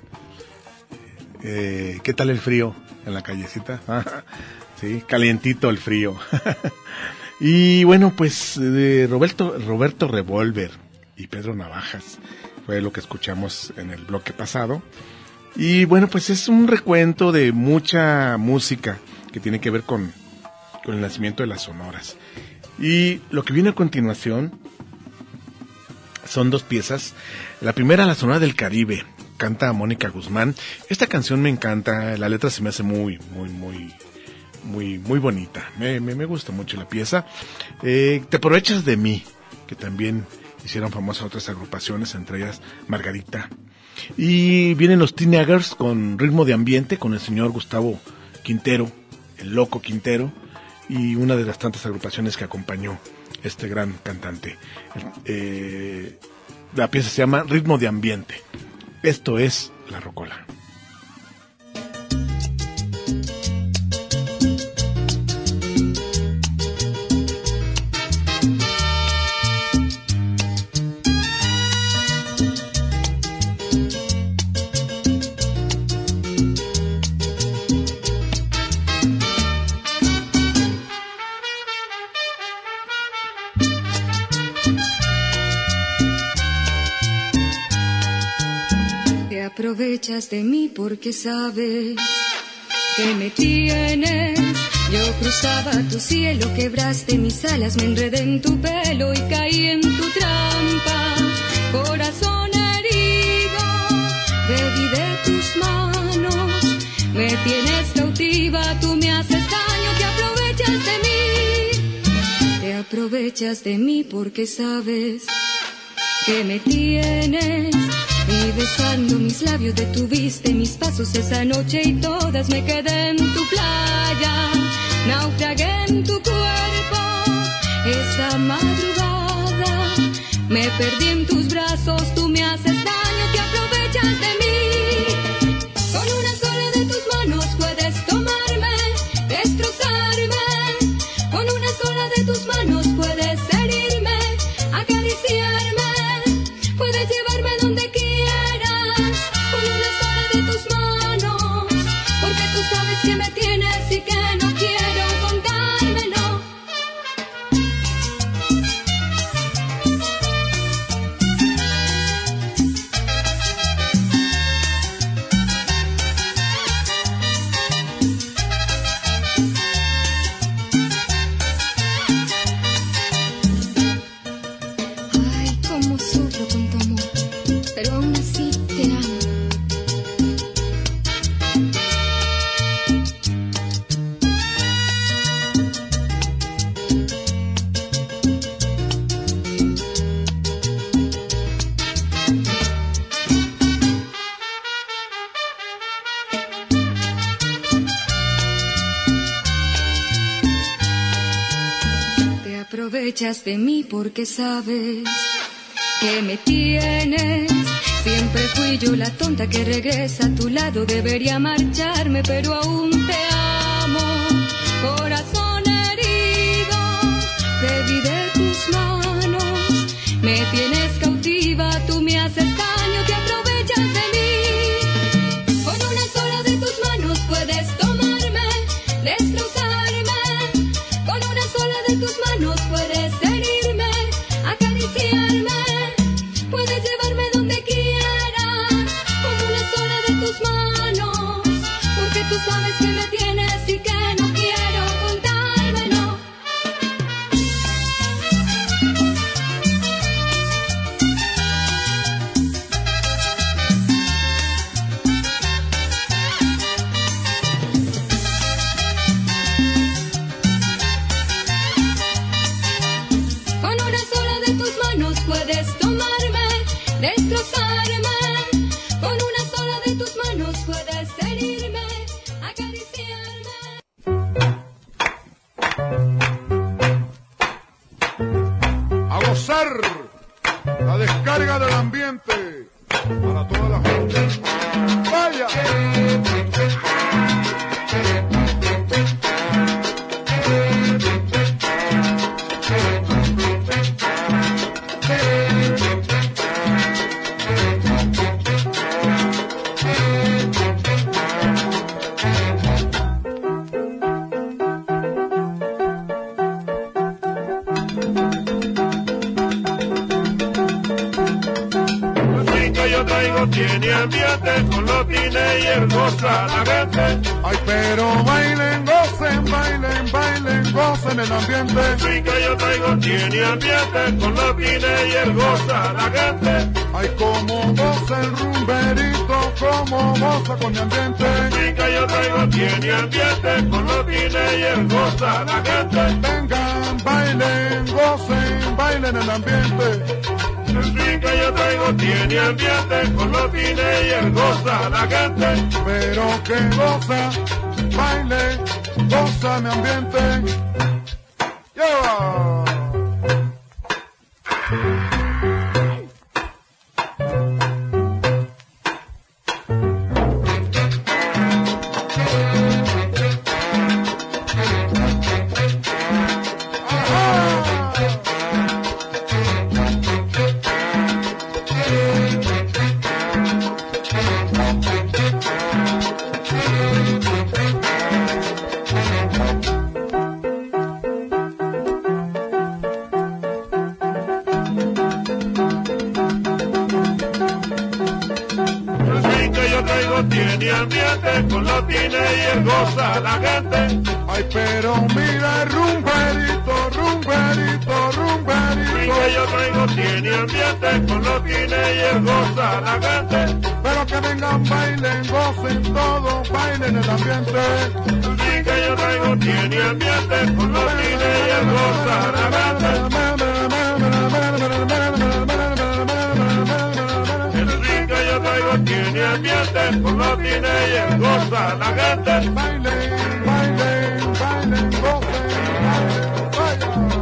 ¿Qué tal el frío en la callecita? Sí, calientito el frío. Y bueno, pues Roberto Revolver y Pedro Navajas fue lo que escuchamos en el bloque pasado. Y bueno, pues es un recuento de mucha música que tiene que ver con el nacimiento de las sonoras. Y lo que viene a continuación son dos piezas. La primera, La Sonora del Caribe, canta Mónica Guzmán. Esta canción me encanta, la letra se me hace muy bonita. Me gusta mucho la pieza. Te aprovechas de mí, que también hicieron famosas otras agrupaciones, entre ellas Margarita. Y vienen los Teenagers con Ritmo de Ambiente, con el señor Gustavo Quintero, el Loco Quintero, y una de las tantas agrupaciones que acompañó este gran cantante. La pieza se llama Ritmo de Ambiente. Esto es La Rocola. Aprovechas de mí porque sabes que me tienes. Yo cruzaba tu cielo, quebraste mis alas, me enredé en tu pelo y caí en tu trampa. Corazón herido, bebí de tus manos, me tienes cautiva, tú me haces daño. Te aprovechas de mí, te aprovechas de mí porque sabes que me tienes. Y besando mis labios detuviste mis pasos esa noche y todas me quedé en tu playa. Naufragué en tu cuerpo esa madrugada. Me perdí en tus brazos, tú me haces daño, te aprovechas de mí. Con una sola de tus manos puedes tomarme, destrozarme. Con una sola de tus manos puedes herirme, acariciarme. Puedes llevarme donde quieras, con una sola de tus manos, porque tú sabes que me tienes y que no quiero contármelo. Ay, cómo sufro con tu amor, pero aún así te amo. Te aprovechas de mí porque sabes que me tienes. Siempre fui yo la tonta que regresa a tu lado. Debería marcharme, pero aún te amo. Corazón herido, te vi de tus manos. Me tienes cautiva, tú me haces daño, te aprovechas de mí. Con una sola de tus manos puedes tomarme, destrozarme. Con una sola de tus manos puedes herirme, acariciarme. Puedes llevarme donde quieras, con una sola de tus manos. Porque tú sabes que me tienes y que no quiero contármelo. Con una sola de tus manos puedes tomarme, destrozarme. Con una sola de tus manos puedes herirme, acariciarme. A gozar la descarga del ambiente para toda la gente. ¡Vaya! Tiene ambiente con los teenagers, goza la gente. Ay, pero bailen, gocen, bailen, bailen, gocen el ambiente. El swing que yo traigo tiene ambiente con los teenagers, goza la gente. Ay, como goza el rumberito, como goza con mi ambiente. El swing que yo traigo tiene ambiente con los teenagers, goza la gente. Vengan, bailen, gocen, bailen el ambiente. El swing que yo traigo tiene ambiente con los teenagers, goza la gente. Pero que goza, baile, goza mi ambiente. ¡Lleva! Tiene ambiente con los teenagers, goza la gente. Ay, pero mira el rumberito, rumberito, rumberito. El que yo traigo tiene ambiente con los teenagers, goza la gente. Pero que vengan, bailen, gocen todos, bailen el ambiente. El que yo traigo tiene ambiente con los teenagers, goza la gente. Tiene ambiente con los teenagers, goza la gente. Bailen, bailen, bailen, gocen, bailen, vaya.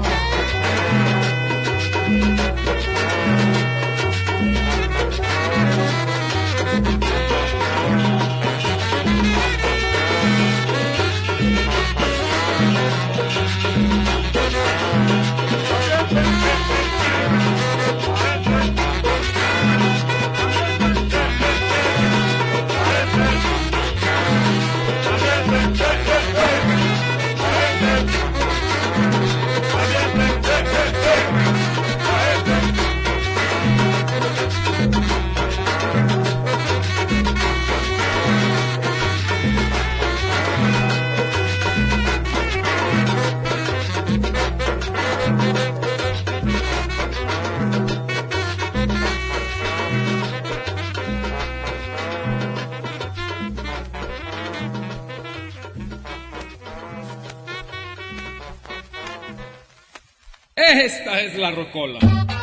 Esta es la rocola.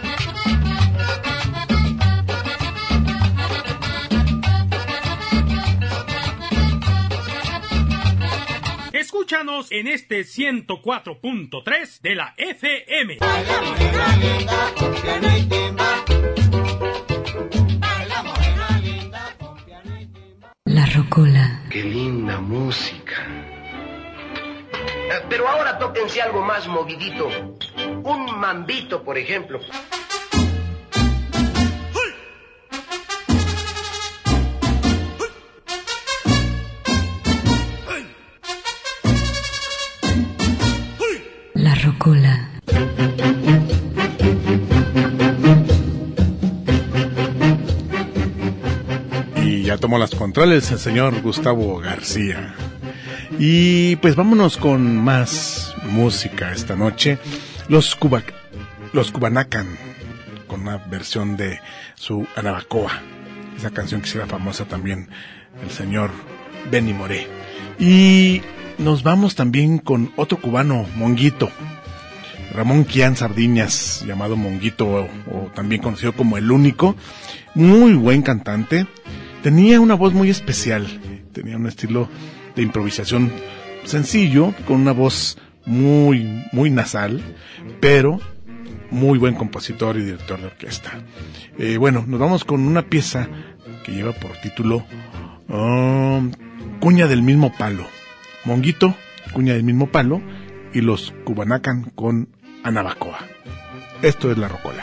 Escúchanos en este 104.3 de la FM. Baila, mujer linda, que no hay timba. tóquense algo más movidito. Un mambito, por ejemplo. La rocola. Y ya tomó las controles el señor Gustavo García. Y pues vámonos con más música esta noche. Los Cubanacan, con una versión de su Anabacoa, esa canción que será famosa también el señor Benny Moré. Y nos vamos también con otro cubano, Monguito, Ramón Quián Sardiñas, llamado Monguito, o también conocido como El Único. Muy buen cantante, tenía una voz muy especial, tenía un estilo de improvisación sencillo, con una voz muy nasal, pero muy buen compositor y director de orquesta. Bueno, nos vamos con una pieza que lleva por título Cuña del mismo palo. Monguito, Cuña del mismo palo, y los Cubanacan con Anabacoa. Esto es La Rocola.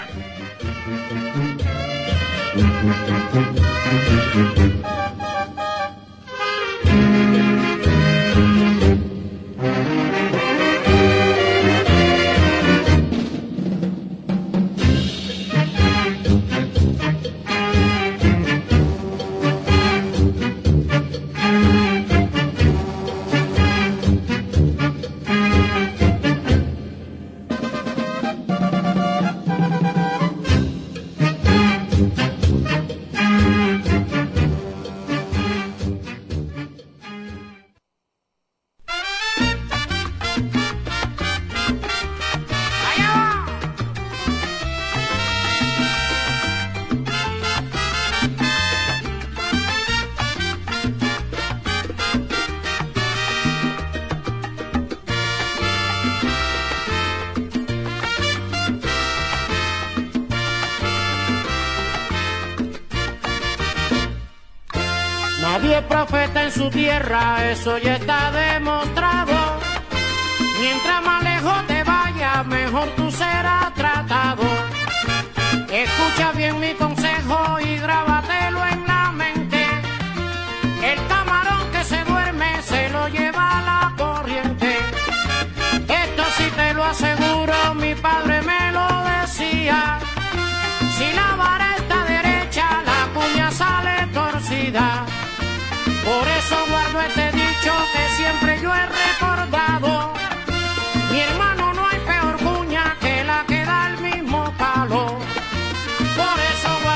Nadie es profeta en su tierra, eso ya está demostrado. Mientras más lejos te vayas, mejor tú serás tratado. Escucha bien mi consejo y grábatelo en la mente. El camarón que se duerme se lo lleva la corriente. Esto sí te lo aseguro, mi padre me lo decía. Si la vara está derecha, la cuña sale torcida. Por eso guardo este dicho que siempre yo he recordado. Mi hermano, no hay peor cuña que la que da el mismo palo. Por eso guardo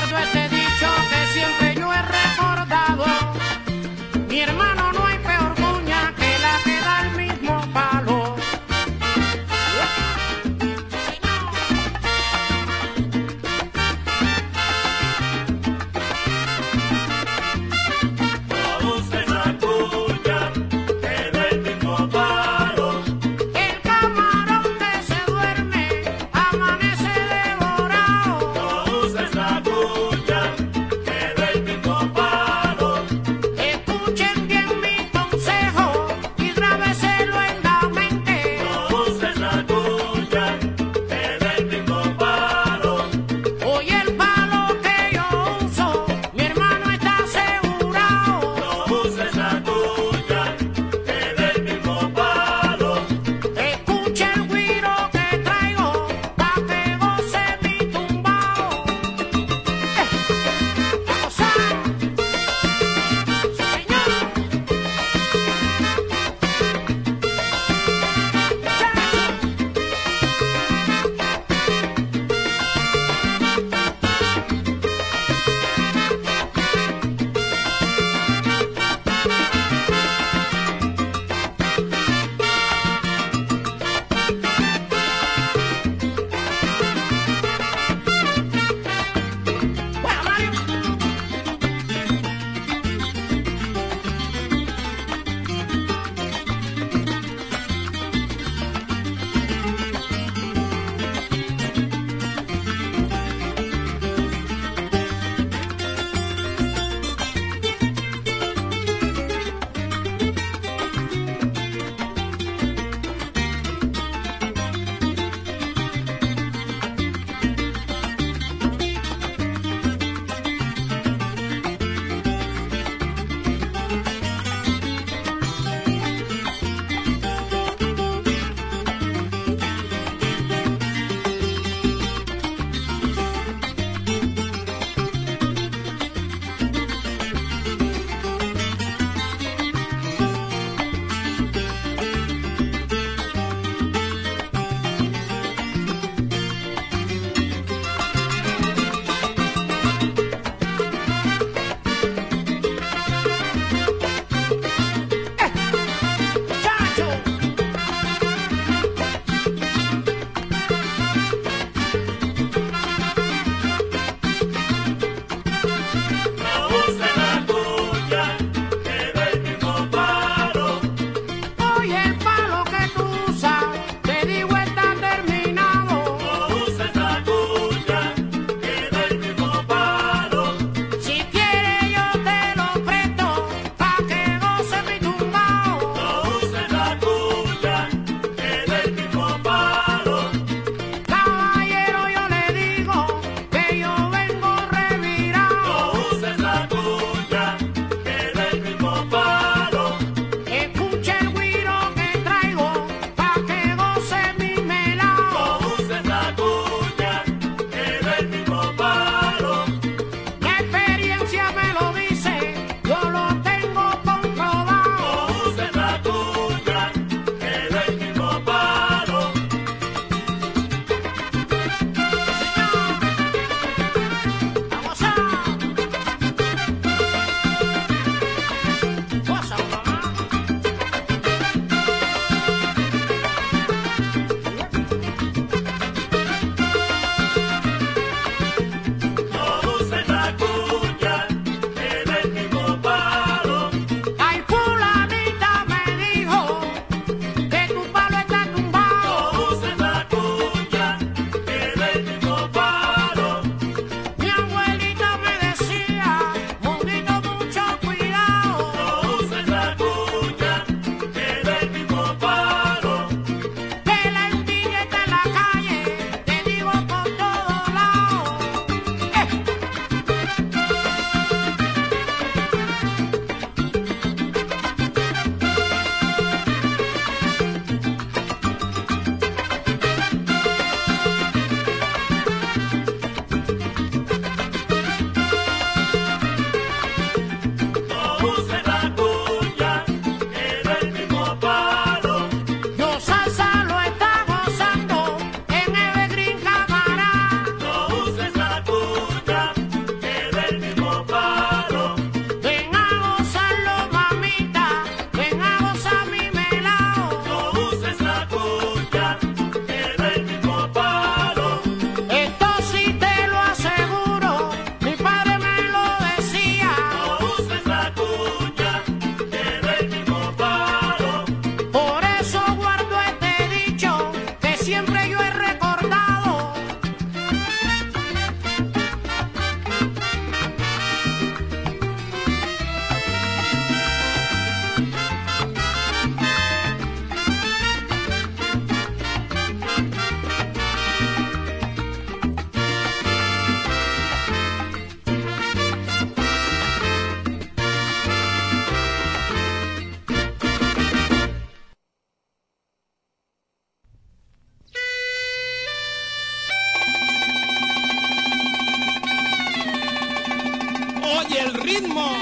Oye el ritmo.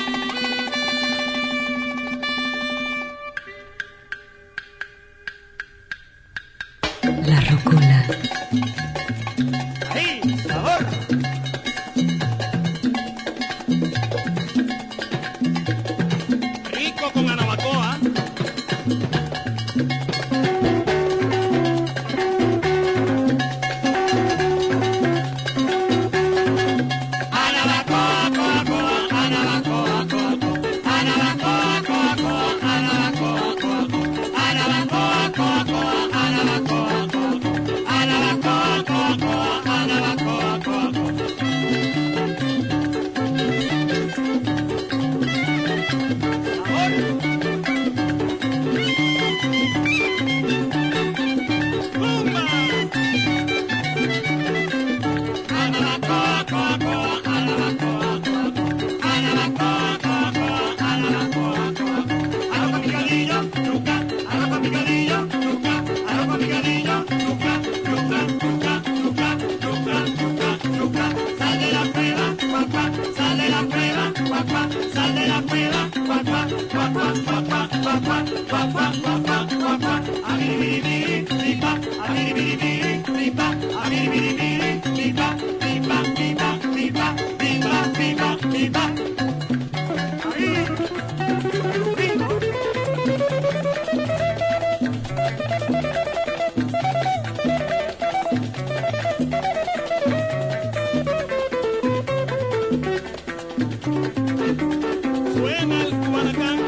La rocola. Ahí, sabor. Rico con anabacoa. Suena el Guanacán.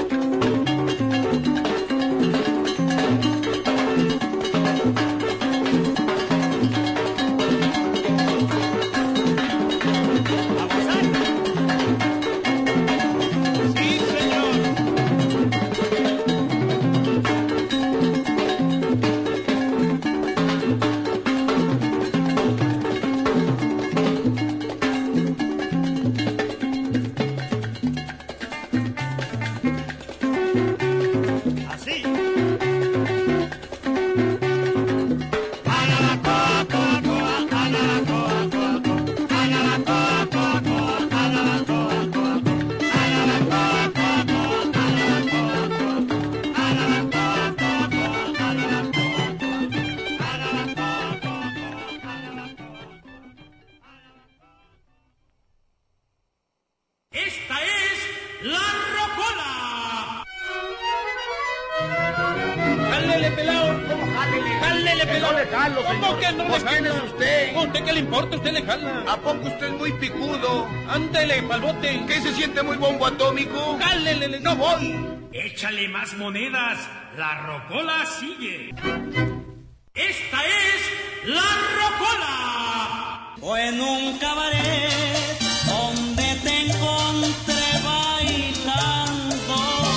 ¿Cómo que no le jala? ¿Quién es usted? ¿Usted qué le importa? ¿Usted le jala? ¿A poco usted es muy picudo? Ándele, pa'l bote. ¿Qué se siente muy bombo atómico? Jálele. ¡No voy! Échale más monedas. La rocola sigue. Esta es la rocola. Fue en un cabaret donde te encontré bailando,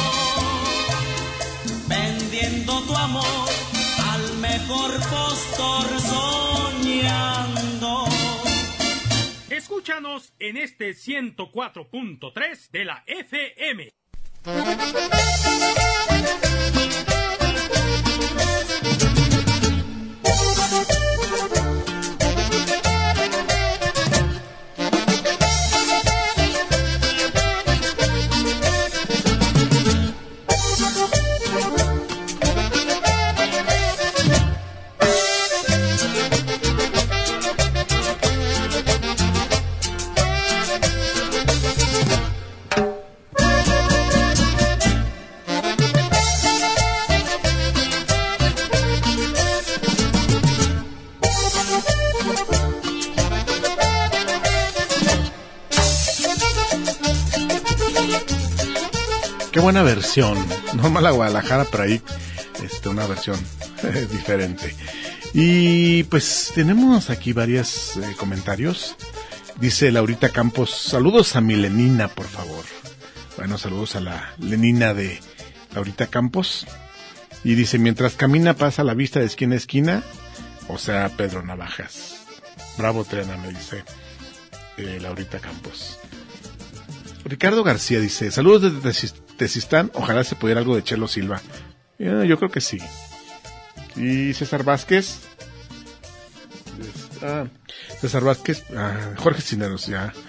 vendiendo tu amor al mejor postor soñando. Escúchanos en este 104.3 de la FM. Qué buena versión. Normal a Guadalajara, pero ahí una versión diferente. Y pues tenemos aquí varios comentarios. Dice Laurita Campos, saludos a mi Lenina, por favor. Bueno, saludos a la Lenina de Laurita Campos. Y dice, mientras camina pasa la vista de esquina a esquina, o sea, Pedro Navajas. Bravo, Trena, me dice Laurita Campos. Ricardo García dice, saludos desde Tezistán, ojalá se pudiera algo de Chelo Silva. Yo creo que sí. Y César Vázquez, Jorge Cineros, ya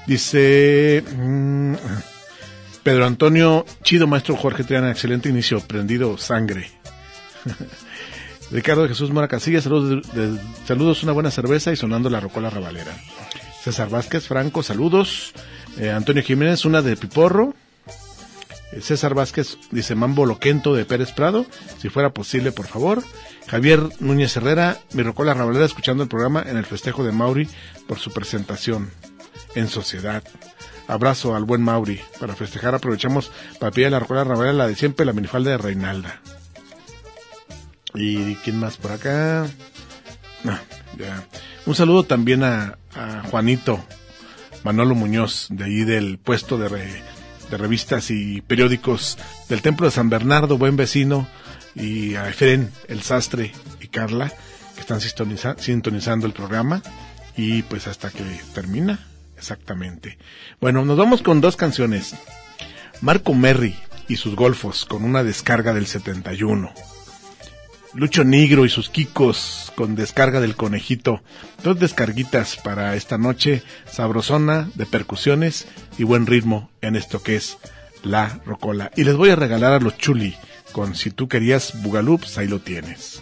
Dice Pedro Antonio, chido maestro Jorge Triana, excelente inicio, prendido sangre. Ricardo Jesús Mora Casillas, saludos, una buena cerveza y sonando la rocola rabalera. César Vázquez Franco, saludos. Antonio Jiménez, una de piporro. César Vázquez dice Mambo Loquento de Pérez Prado, si fuera posible, por favor. Javier Núñez Herrera, mi rocola rabalera, escuchando el programa en el festejo de Mauri por su presentación en sociedad. Abrazo al buen Mauri. Para festejar aprovechamos para pedir la rocola rabalera, la de siempre, la minifalda de Reinalda. ¿Y quién más por acá? No, ya. Un saludo también a Juanito Manolo Muñoz, de ahí del puesto de revistas y periódicos del Templo de San Bernardo, buen vecino, y a Efren, el sastre, y Carla, que están sintonizando el programa, y pues hasta que termina, exactamente. Bueno, nos vamos con dos canciones. Marco Merri y sus golfos, con una descarga del 71. Lucho Negro y sus Kikos, con descarga del Conejito. Dos descarguitas para esta noche sabrosona, de percusiones y buen ritmo en esto que es la rocola. Y les voy a regalar a los Chuli con Si tú querías Bugaloops, ahí lo tienes.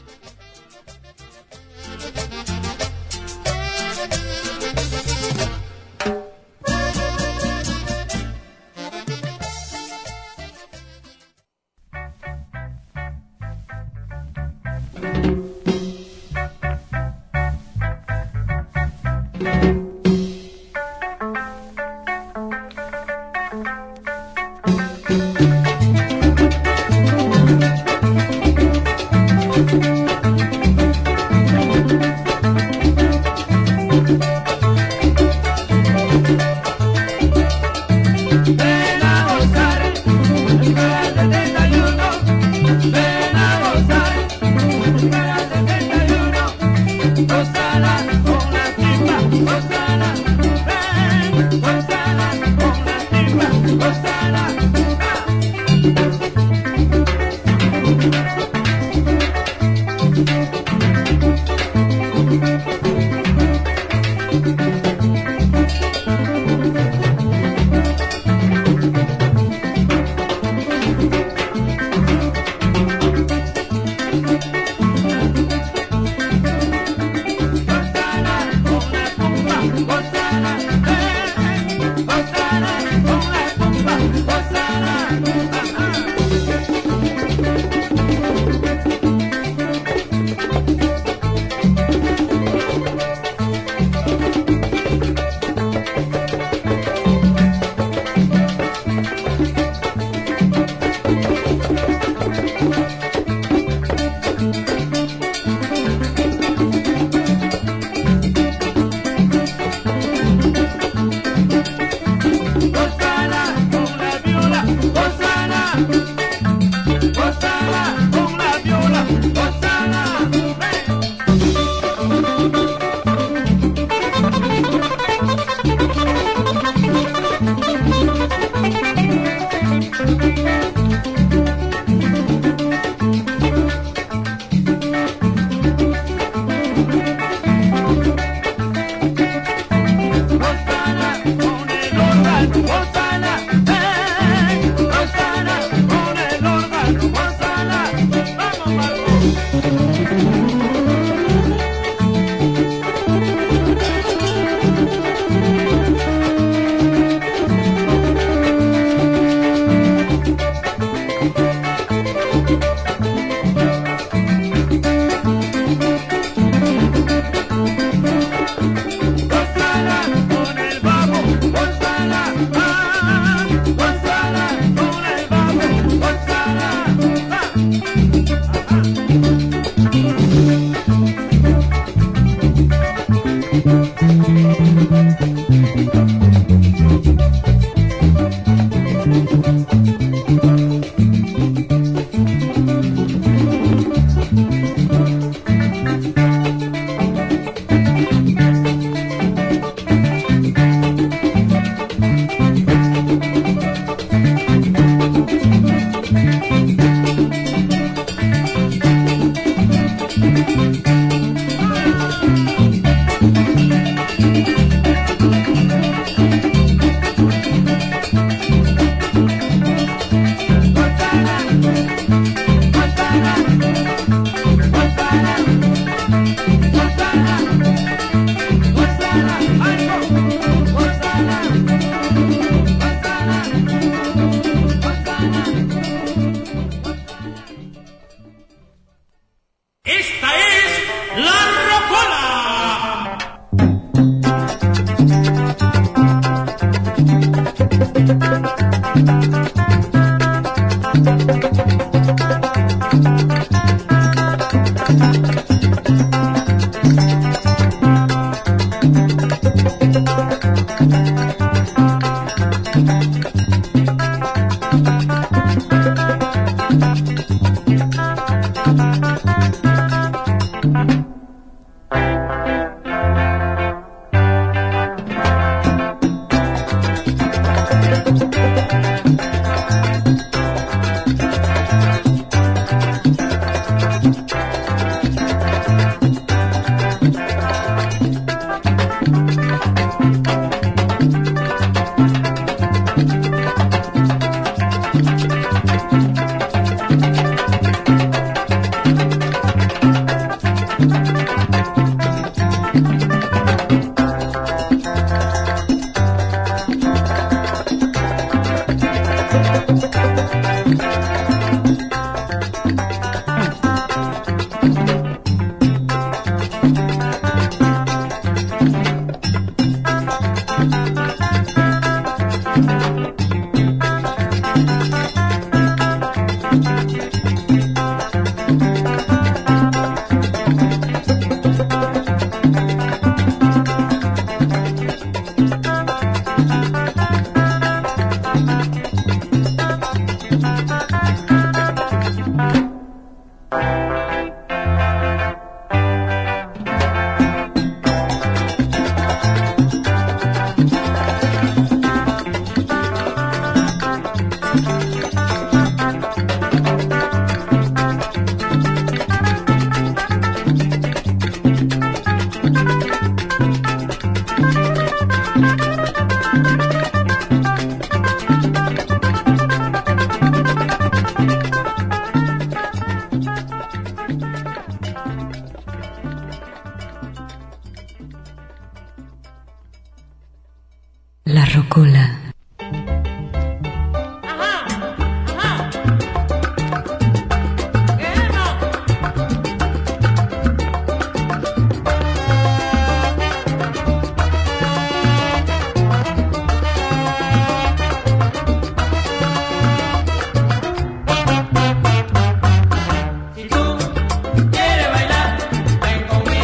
La Rocola.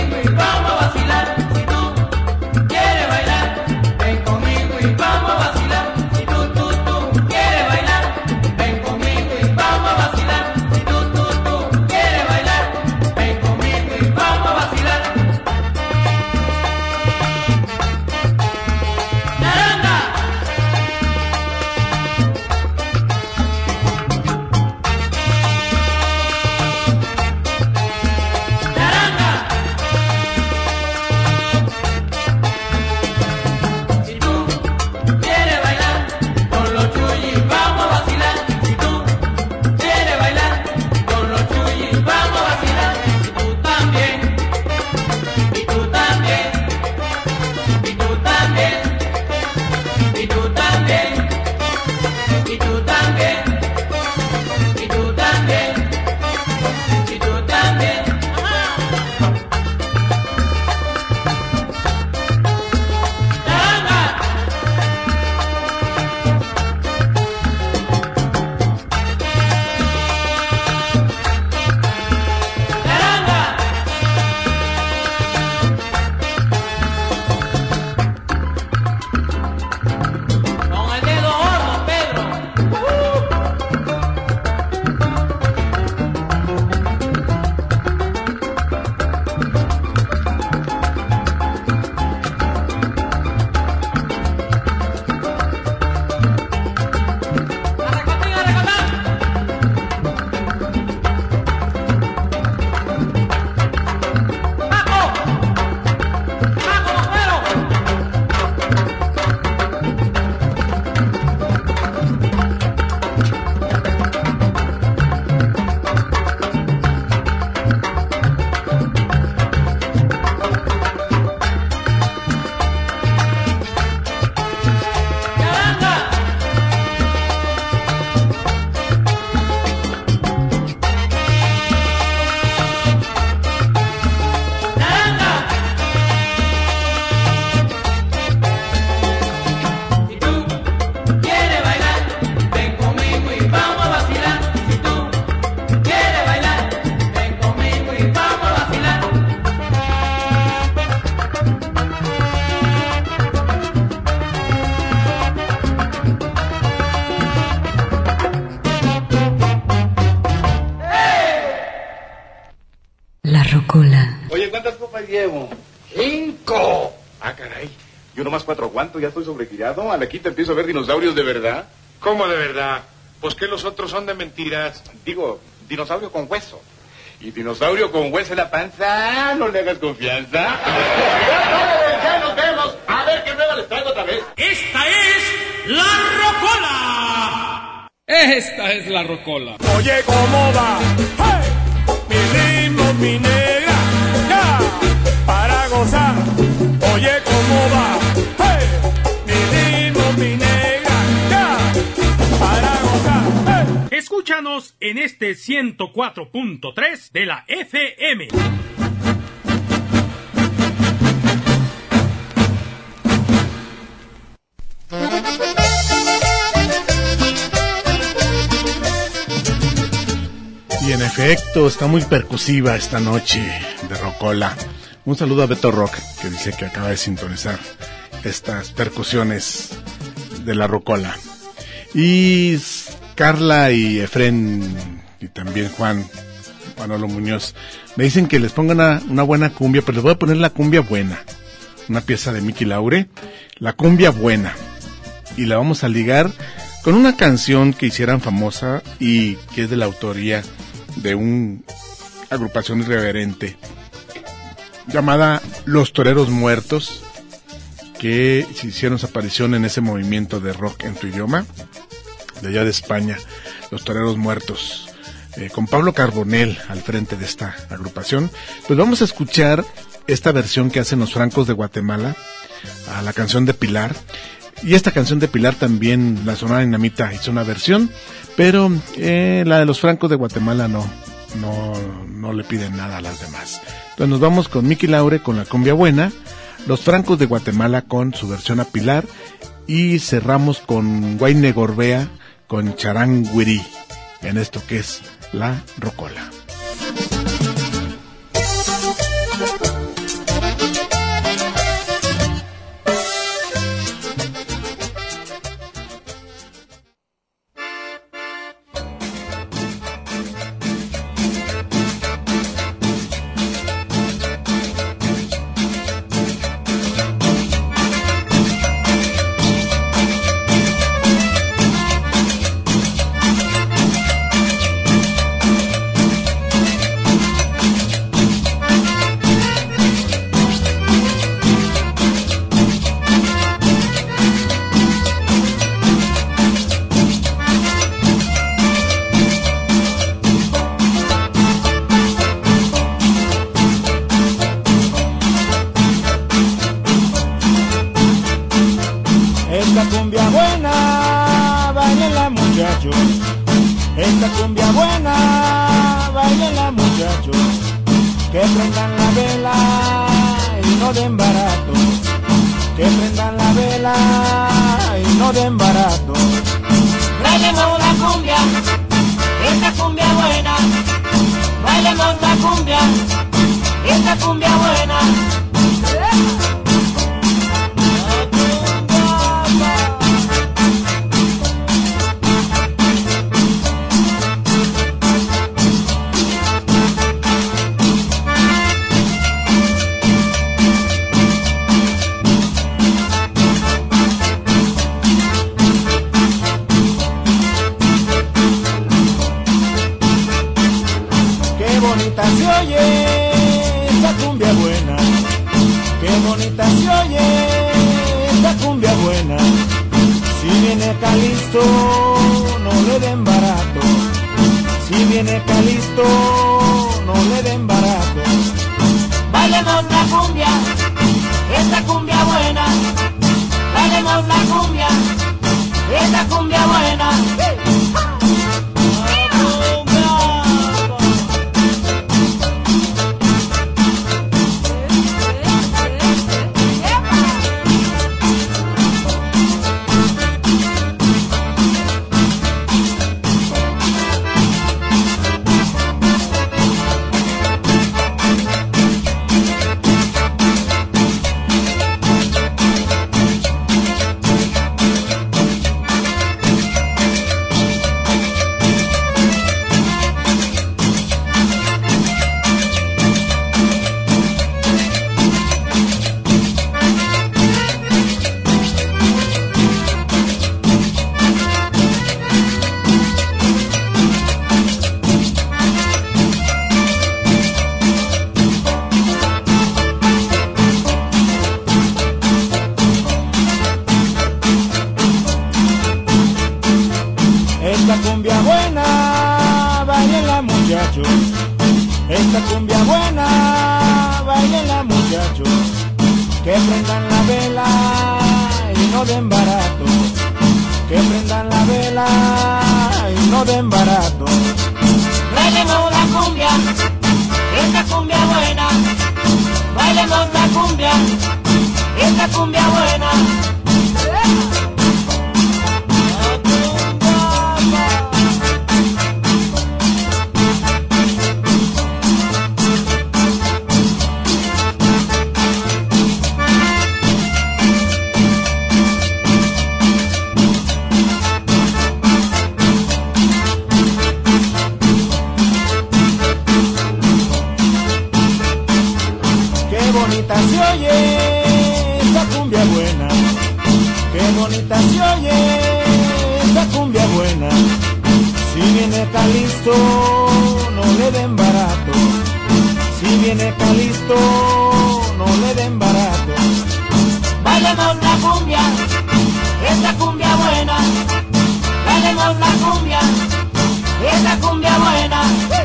Vamos a vacilar. me llevo? 5. Ah, caray. Yo nomás 4 aguanto, ya estoy sobregirado. A la quinta empiezo a ver dinosaurios de verdad. ¿Cómo de verdad? Pues que los otros son de mentiras. Digo, dinosaurio con hueso. Y dinosaurio con hueso en la panza, no le hagas confianza. Ya nos vemos. A ver qué nueva les traigo otra vez. Esta es la Rocola. Esta es la Rocola. Oye, ¿cómo va? ¡Hey! Mi ritmo, mi negra, ya, para gozar. Oye, ¿cómo va? ¡Hey! Mi ritmo, mi negra, ya, para gozar. ¡Hey! Escúchanos en este 104.3 de la FM. Y en efecto, está muy percusiva esta noche de Rocola. Un saludo a Beto Rock, que dice que acaba de sintonizar estas percusiones de la Rocola. Y Carla y Efren, y también Manolo Muñoz, me dicen que les pongan una buena cumbia, pero les voy a poner la cumbia buena. Una pieza de Mickey Laure, la cumbia buena. Y la vamos a ligar con una canción que hicieran famosa y que es de la autoría de una agrupación irreverente llamada Los Toreros Muertos, que hicieron su aparición en ese movimiento de rock en tu idioma de allá de España, Los Toreros Muertos, con Pablo Carbonell al frente de esta agrupación. Pues vamos a escuchar esta versión que hacen los Francos de Guatemala a la canción de Pilar. Y esta canción de Pilar también la Sonora Dinamita hizo una versión, pero la de los Francos de Guatemala no le piden nada a las demás. Entonces nos vamos con Mickey Laure con la cumbia buena, los Francos de Guatemala con su versión a Pilar, y cerramos con Guayne Gorbea con Charanguirí en esto que es la Rocola. muchachos, esta cumbia buena, bailenla muchachos, que prendan la vela y no den barato, que prendan la vela y no den barato. Bailemos la cumbia, esta cumbia buena, bailemos la cumbia, esta cumbia buena. Se oye esta cumbia buena, qué bonita se oye esta cumbia buena. Si viene Calixto, no le den barato. Si viene Calixto, no le den barato. Bailemos la cumbia, esta cumbia buena. Bailemos la cumbia, esta cumbia buena.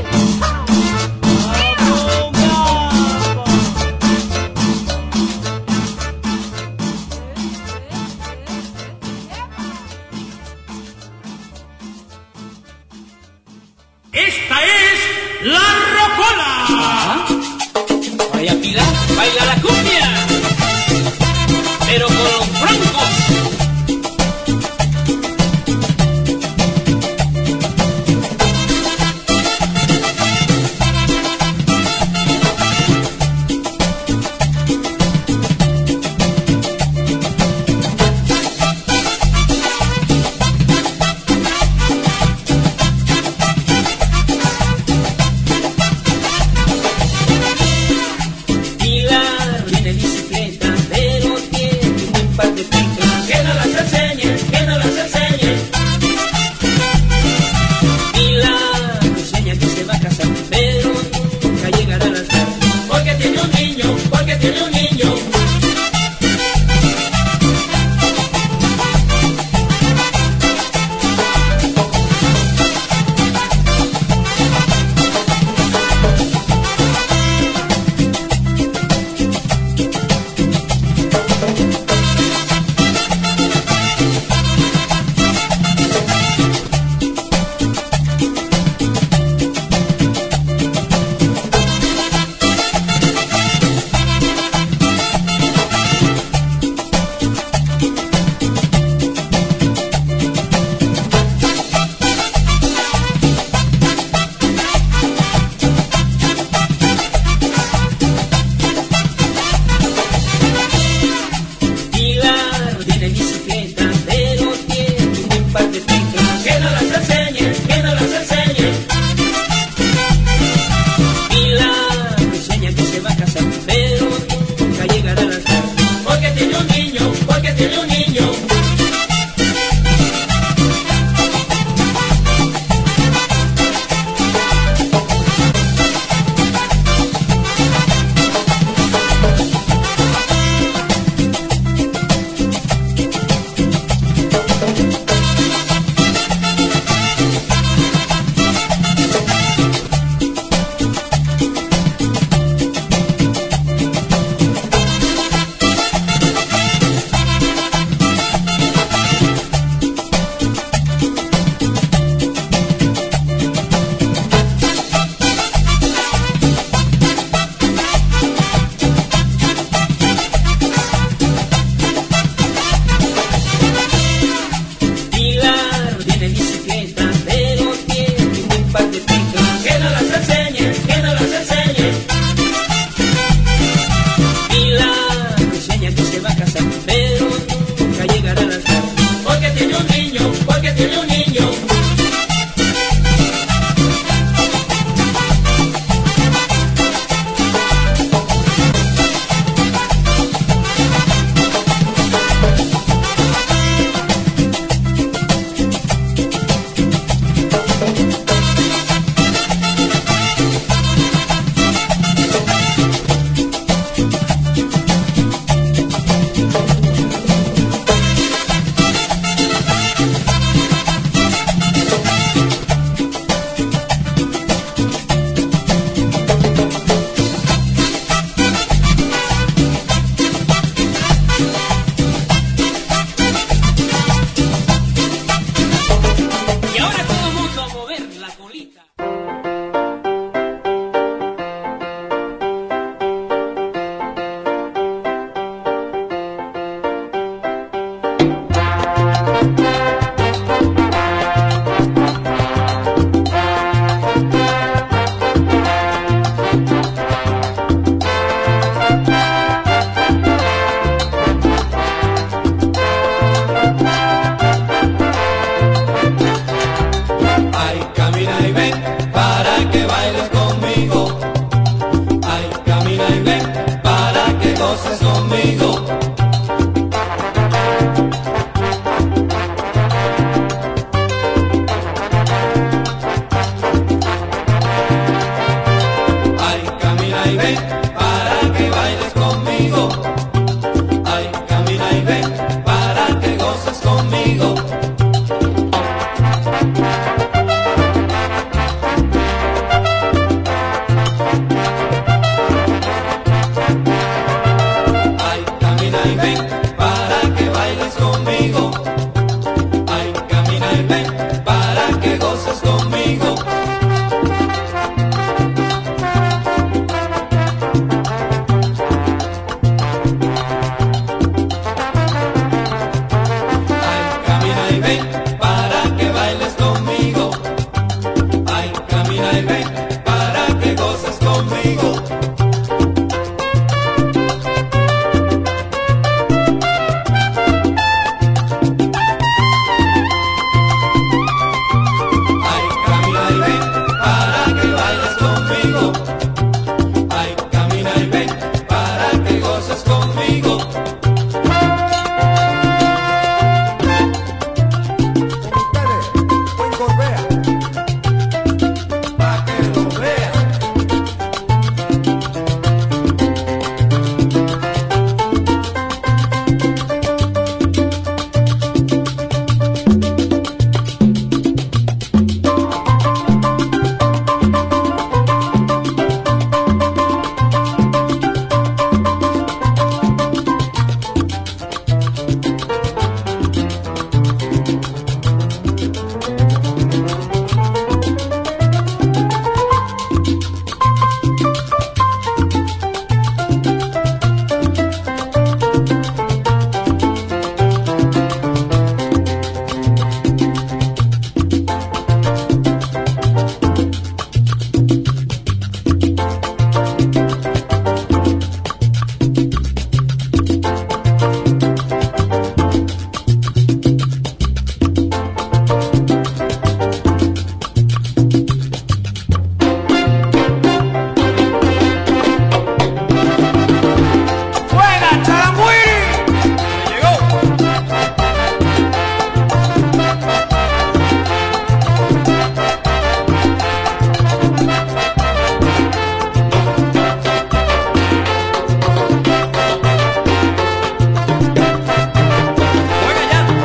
¡Esta es la rocola! Vaya Pilar, baila la cumbia, pero con los francos. Pilar viene en bicicleta, pero tiene un buen par de pies. Ay, camina y ven para que bailes conmigo. Ay, camina y ven para que goces conmigo. Ay, camina y ven para que bailes conmigo. Ay, camina y ven para que goces conmigo. Ay, camina y ven para que bailes conmigo. Ay, camina y ven para que goces conmigo. Ay, camina y ven para que bailes conmigo. Ay, camina y ven para que goces conmigo. Ay, camina y ven para que bailes conmigo. Ay, camina y ven para que goces conmigo. Buen Corbea, Pa' que lo vean. ¡Fuera, Charambuiri! ¡Me llegó! ¡Juega ya!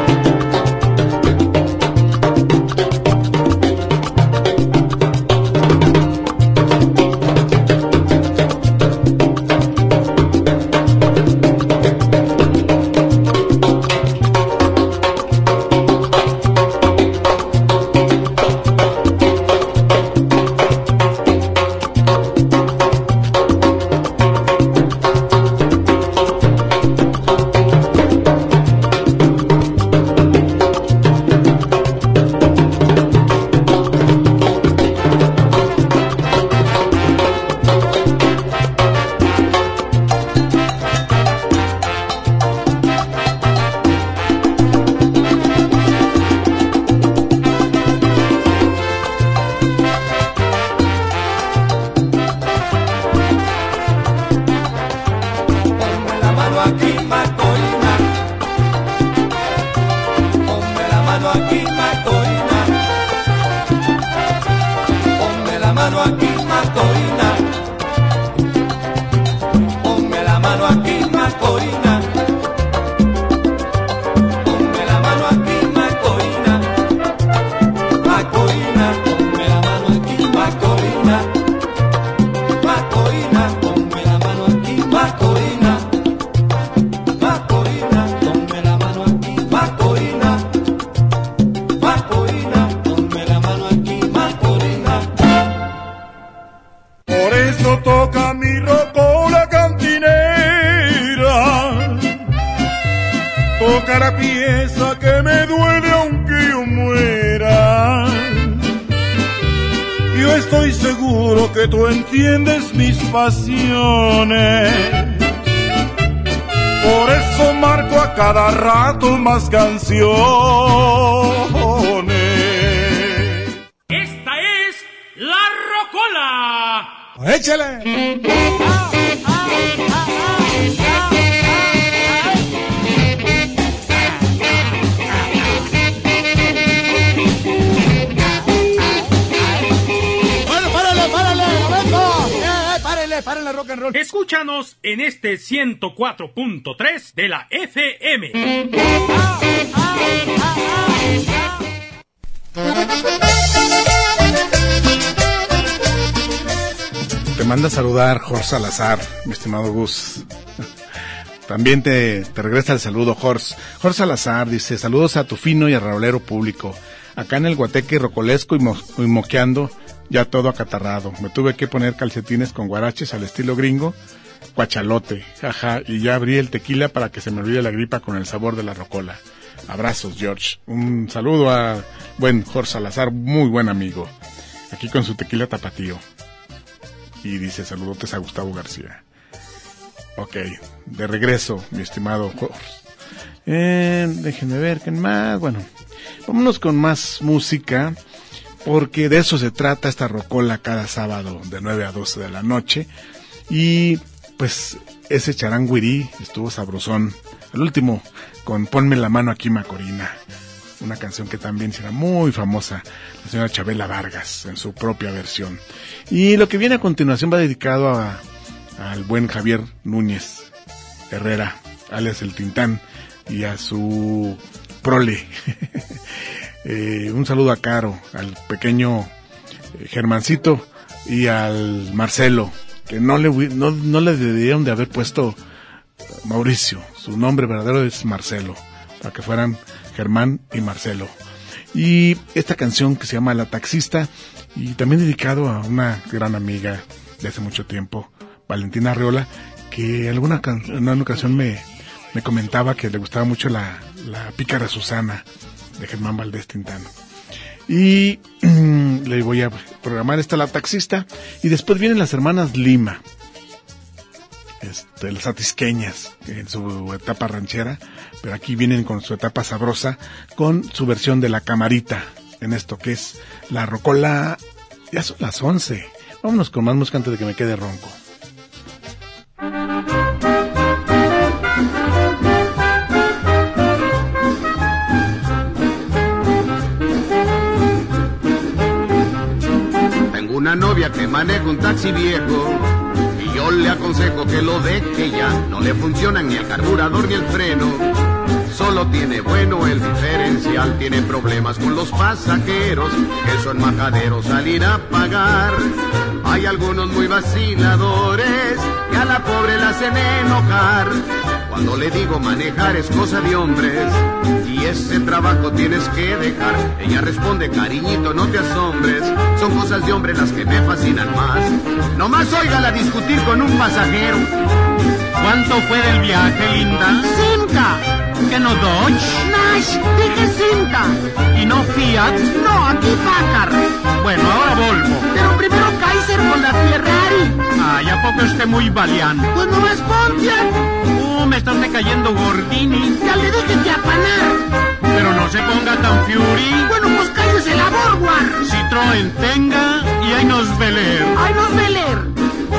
Ponme la mano aquí, Macorina. Ponme la mano aquí, Macorina. Ponme la mano aquí, Macorina. Ponme la mano aquí, Macorina. Ponme la mano aquí, Macorina. Macorina, ponme la mano aquí, Macorina. Macorina, ponme la mano aquí, Macorina. Macorina, ponme la mano aquí, Macorina. Macorina, ponme la mano aquí, Macorina. Por eso toca mi rocola cantinera. Toca la pieza que me duele aunque yo muera. Yo estoy seguro que tú entiendes mis pasiones. Por eso marco a cada rato más canciones. Esta es La Rocola. ¡Échale! Párale, rock and roll. Escúchanos en este 104.3 de la FM. Te manda a saludar Jorge Salazar, mi estimado Gus. También te regresa el saludo Jorge Salazar, dice: saludos a tu fino y arrabolero público. Acá en el Guateque rocolesco y moqueando, ya todo acatarrado. Me tuve que poner calcetines con guaraches al estilo gringo, cuachalote, jaja, y ya abrí el tequila para que se me olvide la gripa con el sabor de la rocola. Abrazos, George. Un saludo a buen Jorge Salazar, muy buen amigo, aquí con su tequila tapatío. Y dice: saludotes a Gustavo García. Ok, de regreso, mi estimado Jorge. Déjenme ver qué más. Bueno, vámonos con más música, porque de eso se trata esta rocola cada sábado de 9 a 12 de la noche. Y pues ese charanguirí estuvo sabrosón. El último con Ponme la mano aquí, Macorina, una canción que también será muy famosa, la señora Chabela Vargas en su propia versión. Y lo que viene a continuación va dedicado al buen Javier Núñez Herrera, alias el Tintán, y a su prole. Un saludo a Caro, al pequeño Germancito y al Marcelo, que no le deberían de haber puesto Mauricio. Su nombre verdadero es Marcelo, para que fueran Germán y Marcelo. Y esta canción que se llama La Taxista, y también dedicado a una gran amiga de hace mucho tiempo, Valentina Arreola, que en una ocasión me comentaba que le gustaba mucho la Pícara Susana de Germán Valdés Tintán. Y le voy a programar esta La Taxista, y después vienen las hermanas Lima, las atisqueñas, en su etapa ranchera, pero aquí vienen con su etapa sabrosa, con su versión de La Camarita, en esto que es la rocola. Ya son las 11. Vámonos con más música antes de que me quede ronco. Tengo una novia que maneja un taxi viejo y yo le aconsejo que lo deje ya. No le funcionan ni el carburador ni el freno. Solo tiene bueno el diferencial, tiene problemas con los pasajeros, que son majaderos salir a pagar. Hay algunos muy vaciladores que a la pobre la hacen enojar. Cuando le digo manejar es cosa de hombres y ese trabajo tienes que dejar, ella responde: cariñito, no te asombres, son cosas de hombres las que me fascinan más. Nomás óigala discutir con un pasajero. ¿Cuánto fue del viaje, linda? 5. ¿Que no Dodge? Nash, dije 5. ¿Y no Fiat? No, aquí Packard. Bueno, ahora Volvo. Pero primero Kaiser con la Ferrari. Ay, ¿a poco esté muy valiante? Pues no es Pontiac. Me estás cayendo Gordini. Ya le dije que apanar. Pero no se ponga tan fury. Bueno, pues cállese la Borgward. Citroën tenga y ahí nos veler. Ahí nos veler.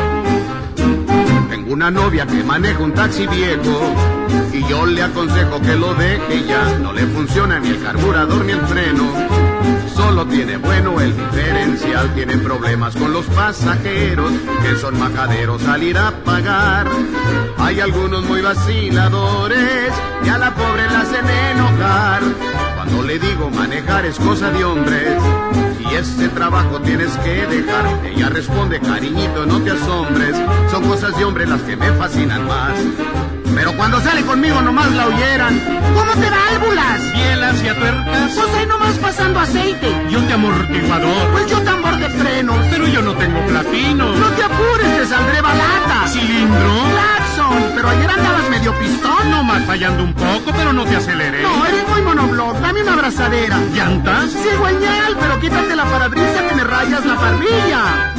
Tengo una novia que maneja un taxi viejo y yo le aconsejo que lo deje ya. No le funciona ni el carburador ni el freno. Solo tiene bueno el diferencial, tiene problemas con los pasajeros, que son majaderos salir a pagar. Hay algunos muy vaciladores y a la pobre la hacen enojar. Cuando le digo manejar es cosa de hombres y ese trabajo tienes que dejar, ella responde: cariñito, no te asombres, son cosas de hombres las que me fascinan más. Pero cuando sale conmigo nomás la oyeran. ¿Cómo te válvulas? Bielas y a tuercas. Pues ahí nomás pasando aceite. Yo te amortiguador. Pues yo tambor de frenos. Pero yo no tengo platino. No te apures, te saldré balata. Cilindro. Claxon, pero ayer andabas medio pistón. Nomás fallando un poco, pero no te aceleré. No, eres muy monobloc, dame una abrazadera. ¿Llantas? Sí, güeñal, pero quítate la parabrisa que me rayas la parrilla.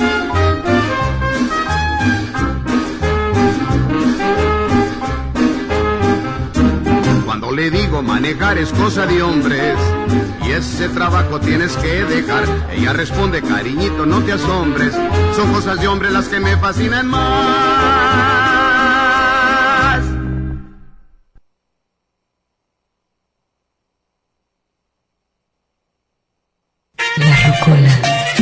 le digo, manejar es cosa de hombres y ese trabajo tienes que dejar. Ella responde, cariñito, no te asombres, son cosas de hombres las que me fascinan más. La Rocola.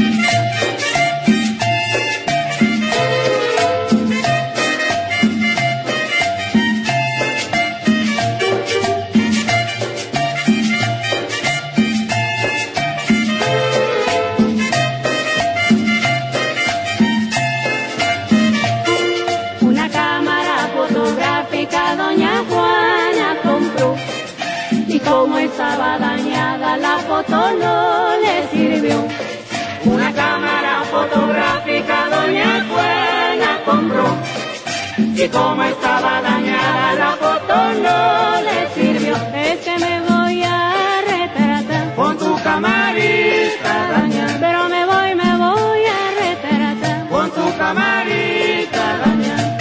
Como estaba dañada, la foto no le sirvió. Una cámara fotográfica doña Juana compró. Y como estaba dañada, la foto no le sirvió. Es que me voy a retratar con tu camarita dañada. Pero me voy a retratar con tu camarita dañada.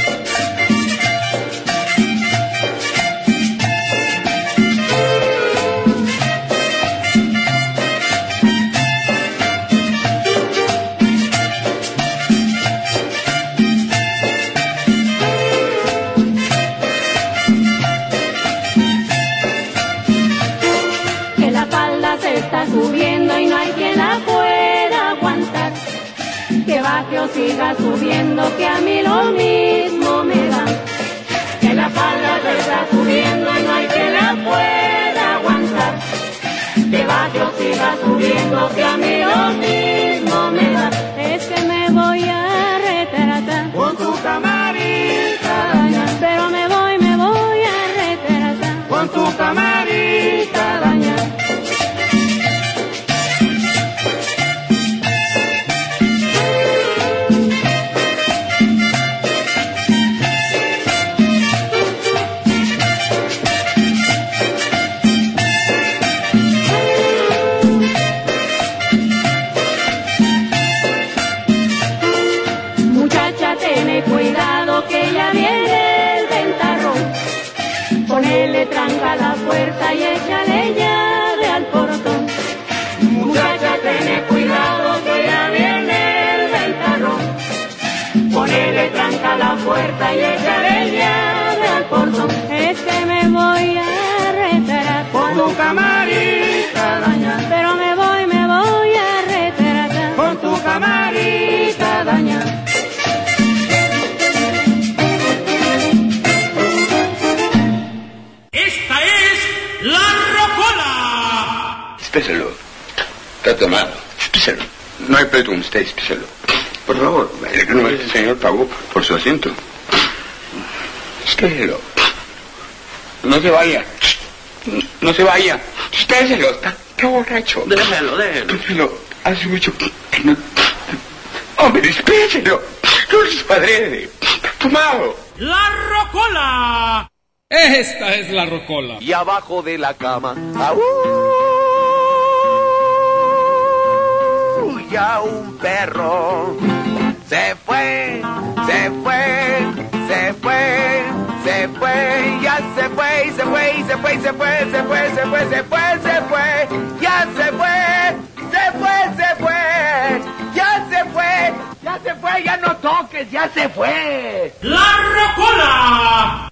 Está subiendo y no hay quien la pueda aguantar. Que baje o siga subiendo, que a mí lo mismo me da. Que la falda se está subiendo y no hay quien la pueda aguantar. Que baje o siga subiendo, que a mí lo mismo me da. Es que me voy a retratar con tu camarita dañada. Pero me voy a retratar con tu camarita dañada. Cuidado que ya viene el ventarrón. Ponele tranca a la puerta y échale llave al portón. Muchacha, ten cuidado que ya viene el ventarrón. Ponele tranca a la puerta y échale llave al portón. Es que me voy a retratar con tu camarita dañada. Pero me voy a retratar con tu camarita dañada. Espéselo. Está tomado. Espéselo. No hay pleito con usted, espéselo. Por favor, el señor pagó por su asiento. Espéselo. No se vaya. No se vaya. Espéselo. Está borracho. Déjelo. Hace mucho que no... Hombre, espéselo. No es padre. Está tomado. ¡La Rocola! Esta es la Rocola. Y abajo de la cama, ya un perro se fue, ya se fue, ya no toques, ya se fue. ¡La Rocola!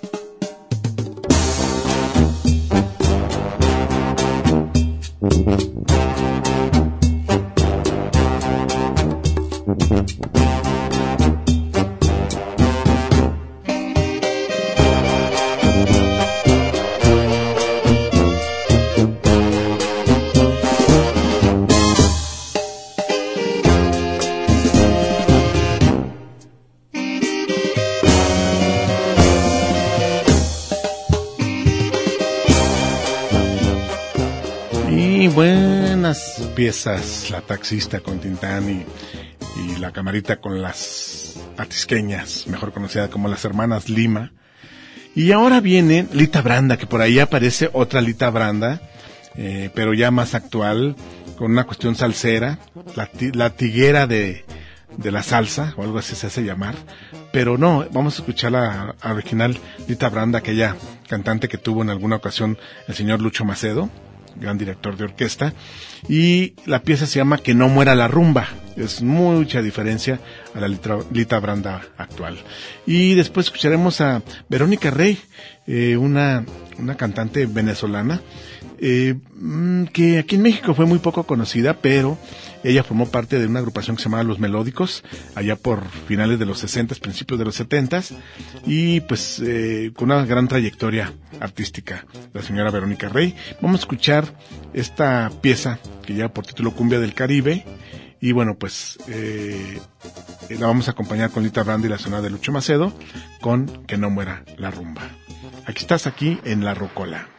Buenas piezas, La Taxista con Tintán y La Camarita con las Atisqueñas, mejor conocida como las Hermanas Lima. Y ahora viene Lita Branda, que por ahí aparece otra Lita Branda, pero ya más actual, con una cuestión salsera, la tiguera de la salsa, o algo así se hace llamar, pero no, vamos a escuchar la original Lita Branda, aquella cantante que tuvo en alguna ocasión el señor Lucho Macedo, gran director de orquesta, y la pieza se llama Que no muera la rumba. Es mucha diferencia a la Lita Branda actual. Y después escucharemos a Verónica Rey, una cantante venezolana, que aquí en México fue muy poco conocida, pero ella formó parte de una agrupación que se llamaba Los Melódicos, allá por finales de los 60, principios de los 70, y pues con una gran trayectoria artística, la señora Verónica Rey. Vamos a escuchar esta pieza que lleva por título Cumbia del Caribe, y bueno, pues la vamos a acompañar con Lita Branda y la sonora de Lucho Macedo, con Que no muera la rumba. Aquí estás, aquí en La Rocola.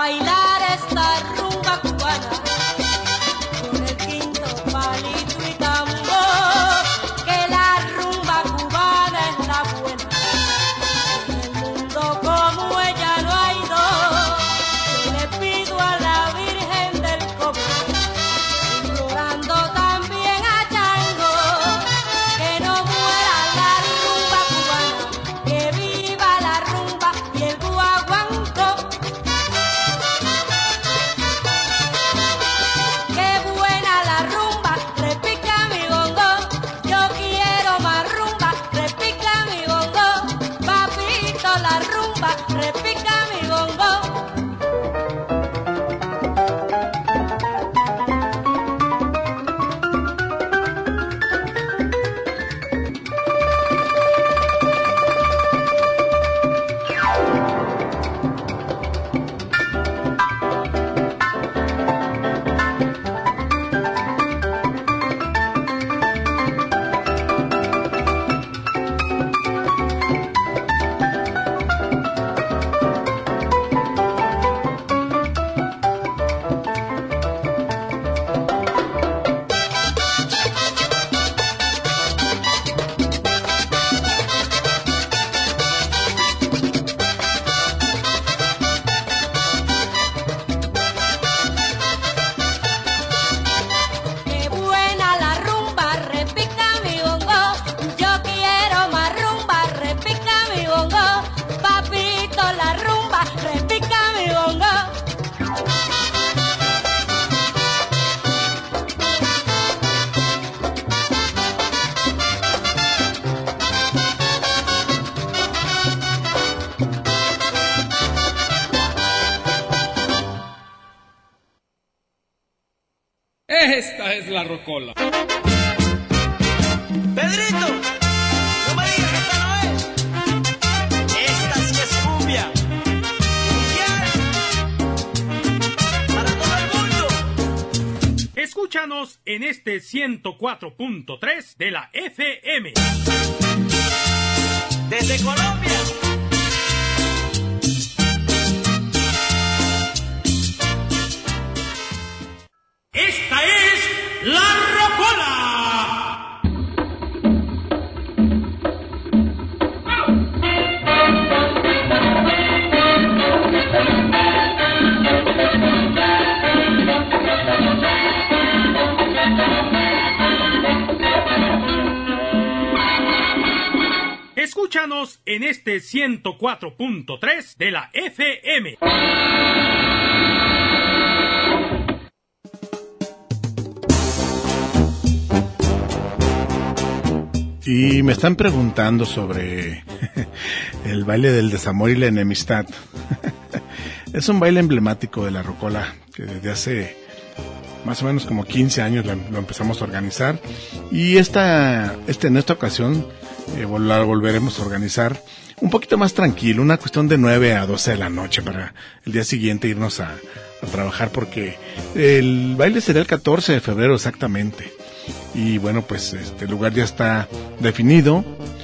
bailar esta rumba cubana con el quinto palito y tambor, que la rumba cubana es la buena. En el mundo como ella no hay dos. Yo le pido a la Virgen del Cobre, implorando también a Chango, que no muera la rumba cubana, que viva la rumba y el guaguancó. Qué buena la rumba, repica mi bongo. Yo quiero más rumba, repica mi bongo. Papito, la rumba, repica mi bongo. Qué buena la rumba, repica mi bongo. Yo quiero más rumba, repica mi bongo. Papito, la rumba, repica mi bongo. Esta es la rocola. Pedrito, no me digas que esta no es. Esta sí es cumbia. Mundial. Para todo el mundo. Escúchanos en este 104.3 de la FM. Desde Colombia. Esta es la rocola. Escúchanos en este 104.3 de la FM. Y me están preguntando sobre el baile del desamor y la enemistad. Es un baile emblemático de la rocola que desde hace más o menos como 15 años lo empezamos a organizar, y en esta ocasión la volveremos a organizar un poquito más tranquilo, una cuestión de 9 a 12 de la noche para el día siguiente irnos a trabajar, porque el baile será el 14 de febrero exactamente. Y bueno, pues este lugar ya está definido.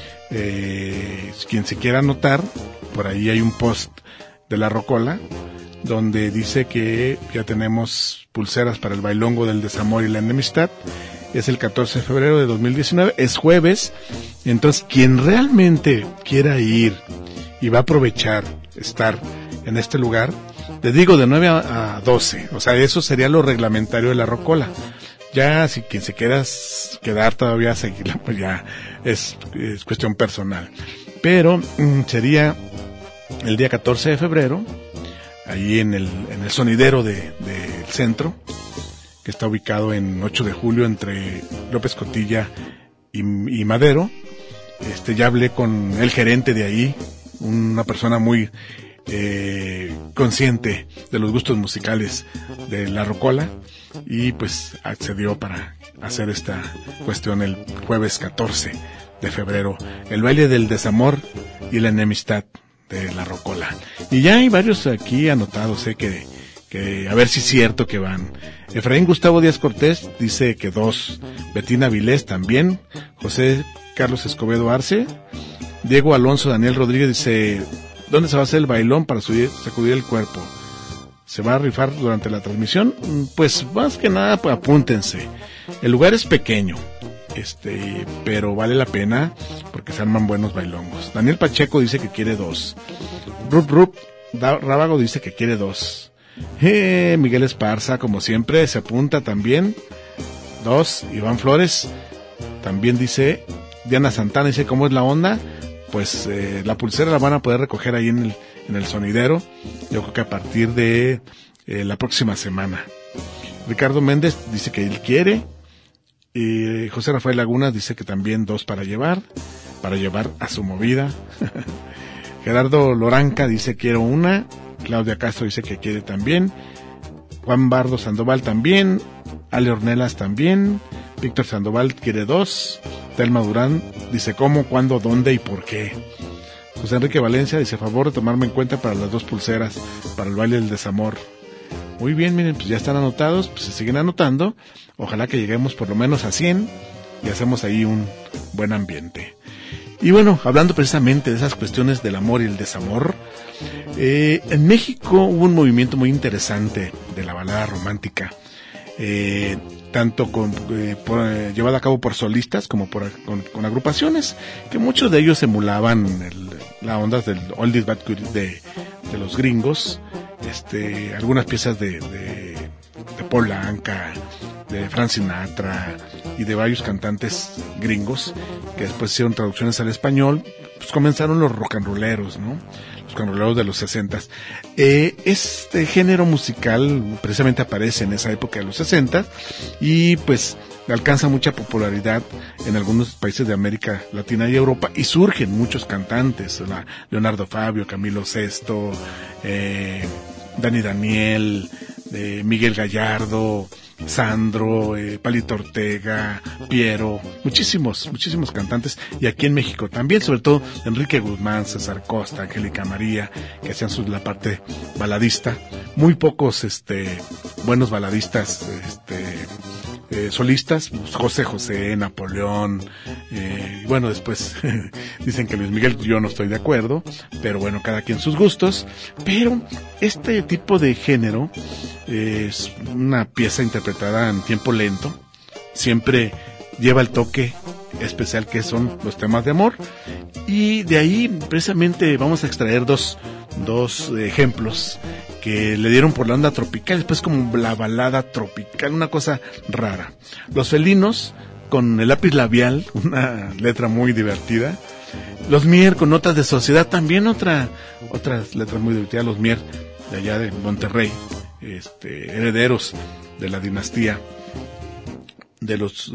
Quien se quiera anotar, por ahí hay un post de la rocola donde dice que ya tenemos pulseras para el bailongo del desamor y la enemistad. Es el 14 de febrero de 2019, es jueves. Entonces, quien realmente quiera ir y va a aprovechar estar en este lugar, les digo de 9 a 12, o sea, eso sería lo reglamentario de la rocola. Ya si quien se quiera quedar todavía a seguirla, pues ya es cuestión personal. Pero sería el día 14 de febrero, ahí en el sonidero del centro, que está ubicado en 8 de julio entre López Cotilla y Madero. Ya hablé con el gerente de ahí, una persona muy consciente de los gustos musicales de la rocola, y pues accedió para hacer esta cuestión el jueves 14 de febrero, el baile del desamor y la enemistad de la rocola. Y ya hay varios aquí anotados, que a ver si es cierto que van. Efraín Gustavo Díaz Cortés dice que 2, Betina Vilés también, José Carlos Escobedo Arce, Diego Alonso Daniel Rodríguez dice, ¿dónde se va a hacer el bailón para sacudir el cuerpo? se va a rifar durante la transmisión, pues más que nada pues, apúntense. El lugar es pequeño, pero vale la pena porque se arman buenos bailongos. Daniel Pacheco dice que quiere 2. Rábago dice que quiere 2. Miguel Esparza, como siempre, se apunta también. 2. Iván Flores también dice. Diana Santana dice, ¿cómo es la onda? Pues la pulsera la van a poder recoger ahí en el sonidero. Yo creo que a partir de la próxima semana. Ricardo Méndez dice que él quiere. José Rafael Lagunas dice que también 2 para llevar a su movida. Gerardo Loranca dice quiero 1. Claudia Castro dice que quiere también. Juan Bardo Sandoval también. Ale Ornelas también. Víctor Sandoval quiere 2. Telma Durán dice cómo, cuándo, dónde y por qué. José Enrique Valencia dice favor de tomarme en cuenta para las 2 pulseras para el baile del desamor. Muy bien, miren, pues ya están anotados, pues se siguen anotando. Ojalá que lleguemos por lo menos a 100 y hacemos ahí un buen ambiente. Y bueno, hablando precisamente de esas cuestiones del amor y el desamor, en México hubo un movimiento muy interesante de la balada romántica, tanto llevado a cabo por solistas como con agrupaciones, que muchos de ellos emulaban la onda del oldies but goodies de los gringos, algunas piezas de Paul Anka, de Frank Sinatra y de varios cantantes gringos que después hicieron traducciones al español. Pues comenzaron los rock and rolleros, ¿no? Los rock and rolleros de los 60s. Este género musical precisamente aparece en esa época de los 60 y pues alcanza mucha popularidad en algunos países de América Latina y Europa y surgen muchos cantantes, Leonardo Fabio, Camilo Sesto, Dani Daniel, Miguel Gallardo, Sandro, Palito Ortega, Piero, muchísimos cantantes, y aquí en México también, sobre todo Enrique Guzmán, César Costa, Angélica María, que hacían la parte baladista. Muy pocos buenos baladistas solistas, pues José, Napoleón, bueno, después dicen que Luis Miguel, yo no estoy de acuerdo, pero bueno, cada quien sus gustos. Pero este tipo de género es una pieza interpretada en tiempo lento, siempre lleva el toque especial que son los temas de amor, y de ahí precisamente vamos a extraer dos ejemplos que le dieron por la onda tropical, después como la balada tropical, una cosa rara. Los Felinos con El lápiz labial, una letra muy divertida. Los Mier con Notas de Sociedad, también otra letra muy divertida. Los Mier de allá de Monterrey, herederos de la dinastía de los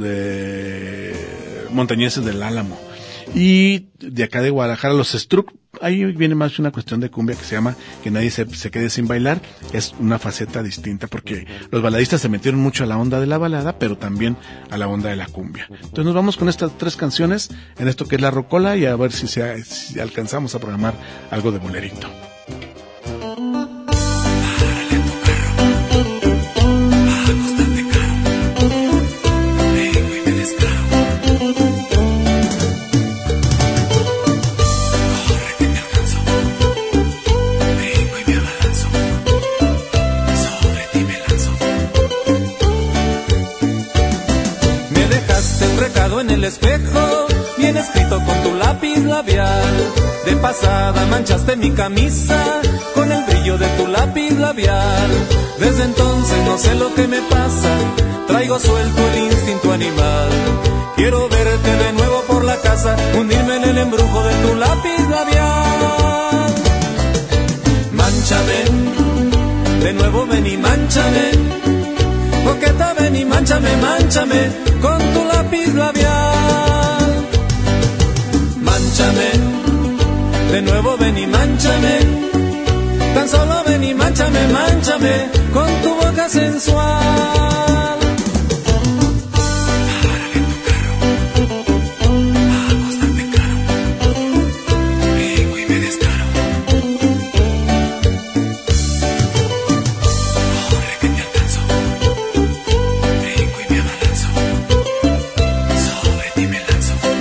montañeses del Álamo. Y de acá de Guadalajara, los Struck. Ahí viene más una cuestión de cumbia que se llama Que nadie se quede sin bailar. Es una faceta distinta porque los baladistas se metieron mucho a la onda de la balada, pero también a la onda de la cumbia. Entonces nos vamos con estas 3 canciones en esto que es la rocola, y a ver si alcanzamos a programar algo de bolerito. En el espejo, bien escrito con tu lápiz labial. De pasada manchaste mi camisa con el brillo de tu lápiz labial. Desde entonces no sé lo que me pasa, traigo suelto el instinto animal. Quiero verte de nuevo por la casa, hundirme en el embrujo de tu lápiz labial. Mánchame, de nuevo ven y mánchame. Coqueta, ven y mánchame, mánchame con tu lápiz labial. Mánchame, de nuevo ven y mánchame. Tan solo ven y mánchame, mánchame con tu boca sensual.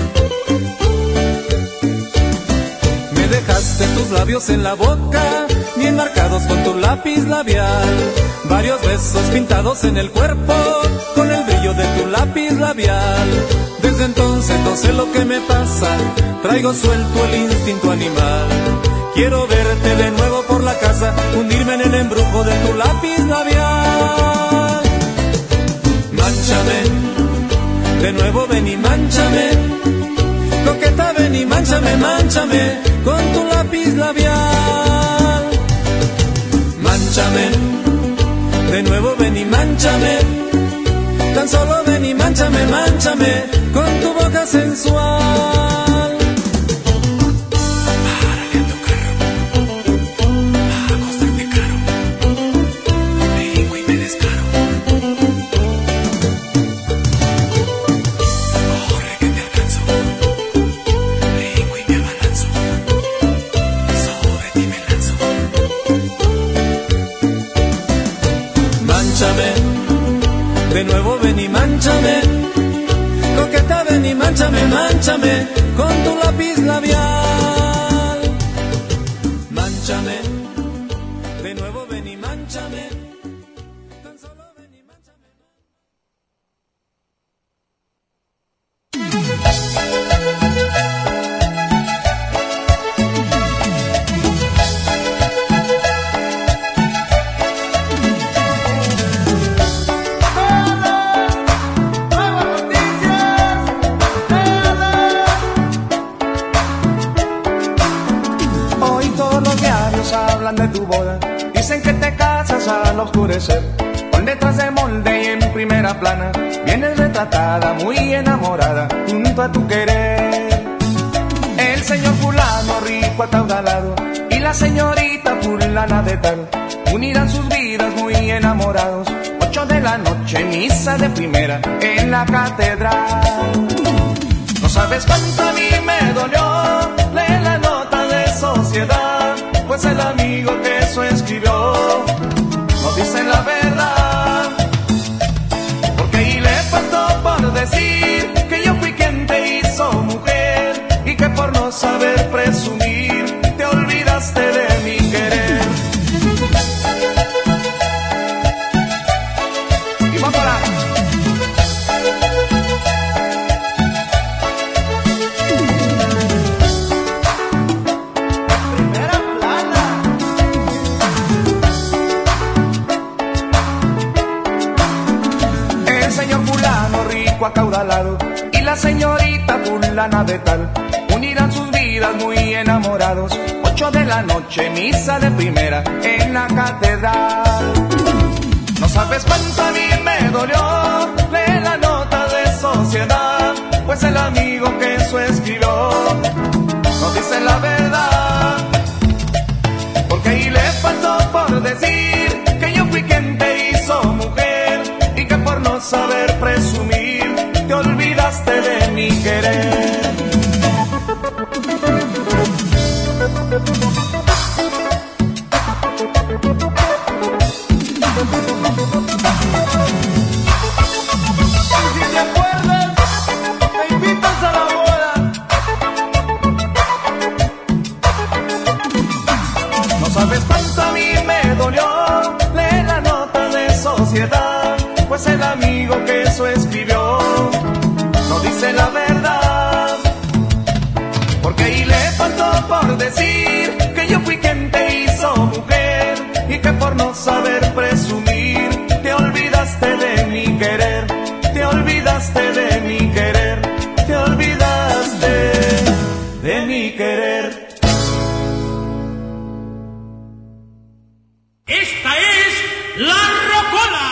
Tus labios en la boca, bien marcados con tu lápiz labial. Varios besos pintados en el cuerpo, con el brillo de tu lápiz labial. Desde entonces no sé lo que me pasa, traigo suelto el instinto animal. Quiero verte de nuevo por la casa, hundirme en el embrujo de tu lápiz labial. Mánchame, de nuevo ven y mánchame, coqueta ven y mánchame, mánchame con tu lápiz labial. Mánchame, de nuevo ven y mánchame, tan solo ven y mánchame, mánchame con tu boca sensual. De nuevo ven y mánchame, coqueta ven y mánchame, mánchame con tu lápiz labial. Mánchame, de nuevo ven y mánchame, tan solo ven y mánchame. De tu boda, dicen que te casas al oscurecer, con letras de molde y en primera plana vienes retratada muy enamorada junto a tu querer. El señor fulano rico acaudalado y la señorita fulana de tal unirán sus vidas muy enamorados. 8 de la noche, misa de primera en la catedral. No sabes cuánto a mí me dolió leer la nota de sociedad, pues el amigo que eso escribió no dice la verdad, porque ahí le faltó por decir que yo fui quien te hizo mujer y que por no saber presumir te olvidaste de mi querer. Y va para acaudalado y la señorita fulana de tal unirán sus vidas muy enamorados. 8 de la noche, misa de primera en la catedral. No sabes cuánto a mí me dolió leer la nota de sociedad, pues el amigo que eso escribió no dice la verdad, porque ahí le faltó por decir que yo fui quien te hizo mujer y que por no saber presumir te olvidaste de mi querer. Si te acuerdas, me invitas a la boda. No sabes cuánto a mí me dolió leer la nota de sociedad, pues el amigo que eso escribió no dice la verdad, porque ahí le faltó por decir que yo fui quien te hizo mujer y que por no saber presumir te olvidaste de mi querer, te olvidaste de mi querer, te olvidaste de mi querer. Esta es la Rocola.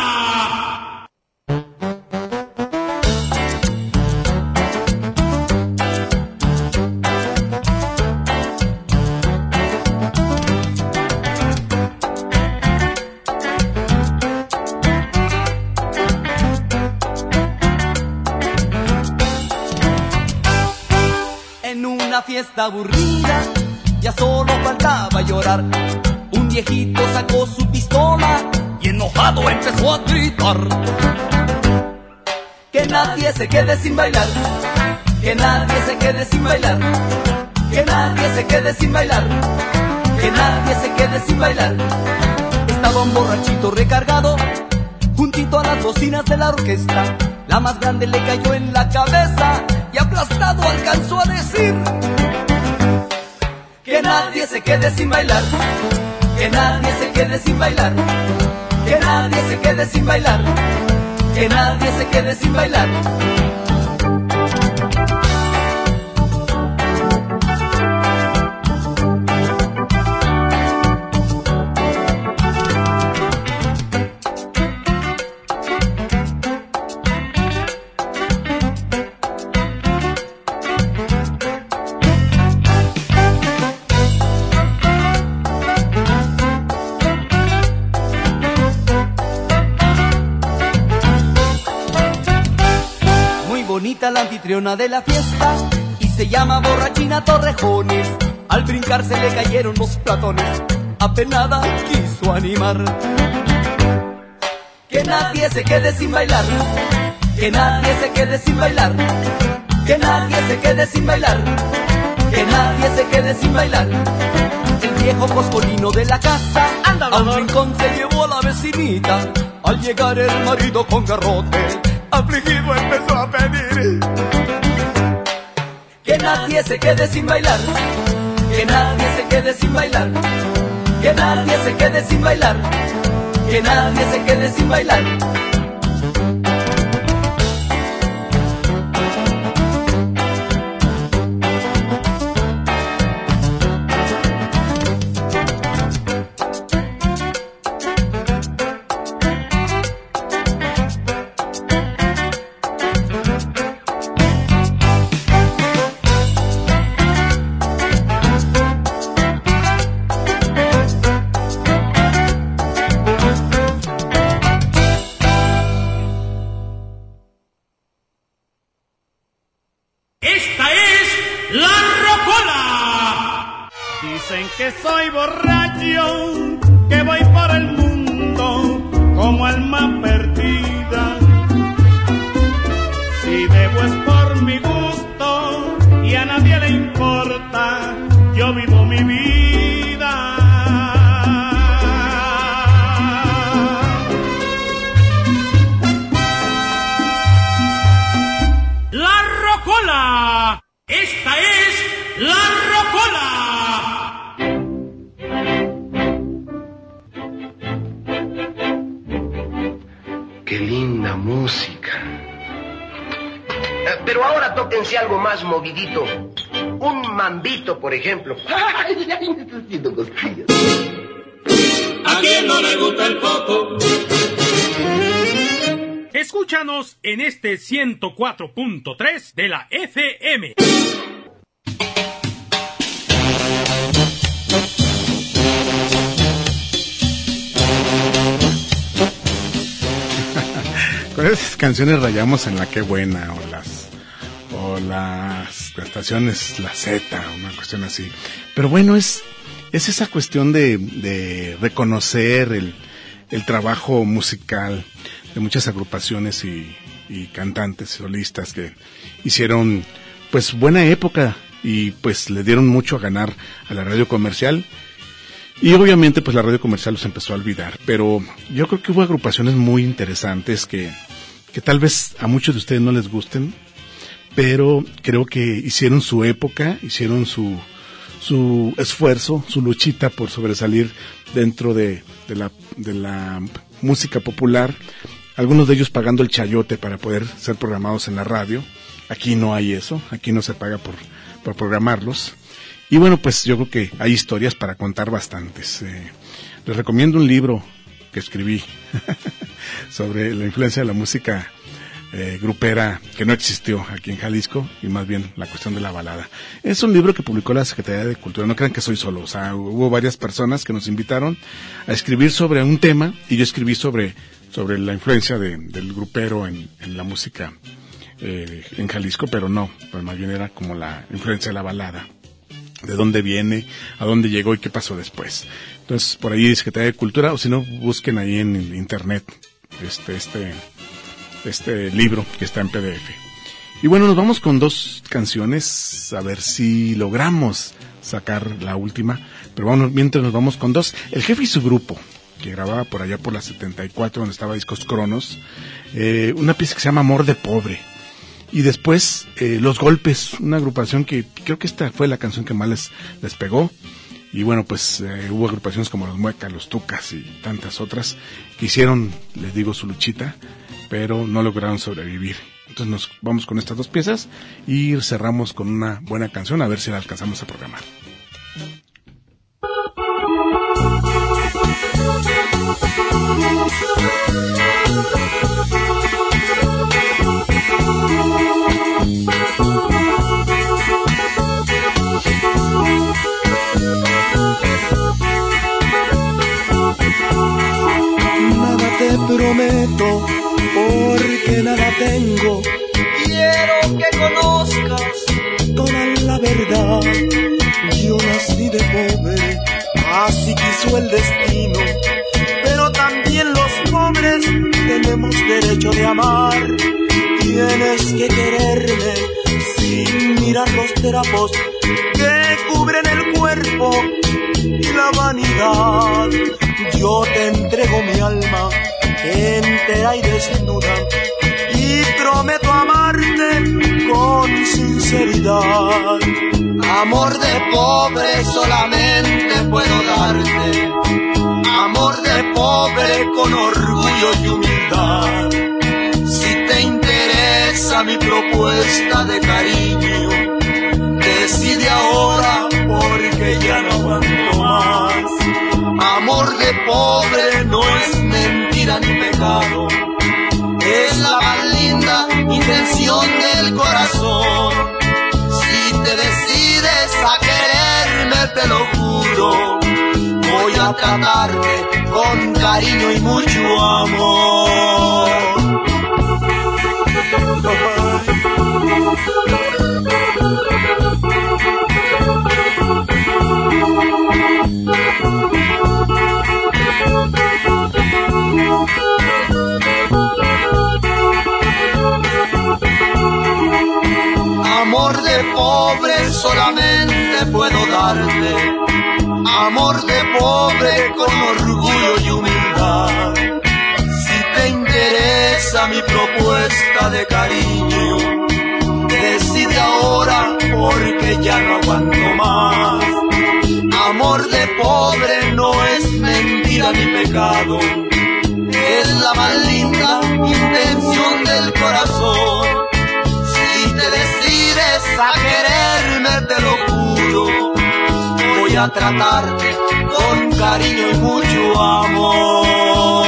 Fiesta aburrida, ya solo faltaba llorar. Un viejito sacó su pistola y enojado empezó a gritar: que nadie se quede sin bailar, que nadie se quede sin bailar, que nadie se quede sin bailar, que que nadie se quede sin bailar. Estaba un borrachito recargado, juntito a las bocinas de la orquesta. La más grande le cayó en la cabeza y aplastado alcanzó a decir: que nadie se quede sin bailar, que nadie se quede sin bailar, que nadie se quede sin bailar, que nadie se quede sin bailar. La anfitriona de la fiesta y se llama Borrachina Torrejones. Al brincar se le cayeron los platones, apenada quiso animar. Que nadie se quede sin bailar, que nadie se quede sin bailar, que nadie se quede sin bailar, que nadie se quede sin bailar. El viejo coscolino de la casa a un rincón se llevó a la vecinita. Al llegar el marido con garrote, afligido empezó a pedir: que nadie se quede sin bailar, que nadie se quede sin bailar, que nadie se quede sin bailar, que nadie se quede sin bailar. Que soy borracho, que voy por el mundo como alma perdida. Si bebo es por mi gusto y a nadie le importa, yo vivo mi vida. La Rocola, esta es la Rocola. Qué linda música. Pero ahora tóquense algo más movidito. Un mambito, por ejemplo. Ay, me estoy haciendo cosquillas. ¿A quién no le gusta el poco? Escúchanos en este 104.3 de la FM. Con esas canciones rayamos en la Qué Buena o las estaciones La Z, una cuestión así. Pero bueno, es esa cuestión de reconocer el trabajo musical de muchas agrupaciones y cantantes solistas que hicieron pues buena época y pues le dieron mucho a ganar a la radio comercial. Y obviamente pues la radio comercial los empezó a olvidar, pero yo creo que hubo agrupaciones muy interesantes que tal vez a muchos de ustedes no les gusten, pero creo que hicieron su época, hicieron su esfuerzo, su luchita por sobresalir dentro de la música popular, algunos de ellos pagando el chayote para poder ser programados en la radio. Aquí no hay eso, aquí no se paga por programarlos. Y bueno, pues yo creo que hay historias para contar bastantes. Les recomiendo un libro que escribí sobre la influencia de la música grupera que no existió aquí en Jalisco, y más bien la cuestión de la balada. Es un libro que publicó la Secretaría de Cultura. No crean que soy solo, o sea, hubo varias personas que nos invitaron a escribir sobre un tema, y yo escribí sobre la influencia del grupero en la música en Jalisco, pero no, pues más bien era como la influencia de la balada. De dónde viene, a dónde llegó y qué pasó después. Entonces, por ahí Secretaría de Cultura, o si no, busquen ahí en internet este libro que está en PDF. Y bueno, nos vamos con dos canciones, a ver si logramos sacar la última, pero bueno, mientras nos vamos con dos. El Jefe y su grupo, que grababa por allá por la 74, donde estaba Discos Cronos, una pieza que se llama Amor de Pobre. Y después Los Golpes, una agrupación que creo que esta fue la canción que más les pegó. Y bueno, pues hubo agrupaciones como Los Muecas, Los Tucas y tantas otras que hicieron, les digo, su luchita, pero no lograron sobrevivir. Entonces nos vamos con estas dos piezas y cerramos con una buena canción, a ver si la alcanzamos a programar. Nada te prometo, porque nada tengo. Quiero que conozcas toda la verdad. Yo nací de pobre, así quiso el destino. Pero también los pobres tenemos derecho de amar. Tienes que quererme sin mirar los trapos que cubren el cuerpo y la vanidad. Yo te entrego mi alma entera y desnuda y prometo amarte con sinceridad. Amor de pobre solamente puedo darte, amor de pobre con orgullo y humildad. Si te interesa mi propuesta de cariño, decide ahora porque ya no aguanto más. Amor de pobre no es mentira ni pecado, es la más linda intención del corazón. Si te decides a quererme, te lo juro, voy a tratarte con cariño y mucho amor. Amor de pobre solamente puedo darte, amor de pobre con orgullo y humildad. Si te interesa mi propuesta de cariño, decide ahora porque ya no aguanto más. Amor de pobre no es mentira ni pecado, es la más linda intención del corazón. Si te decides a quererme, te lo juro, voy a tratarte con cariño y mucho amor.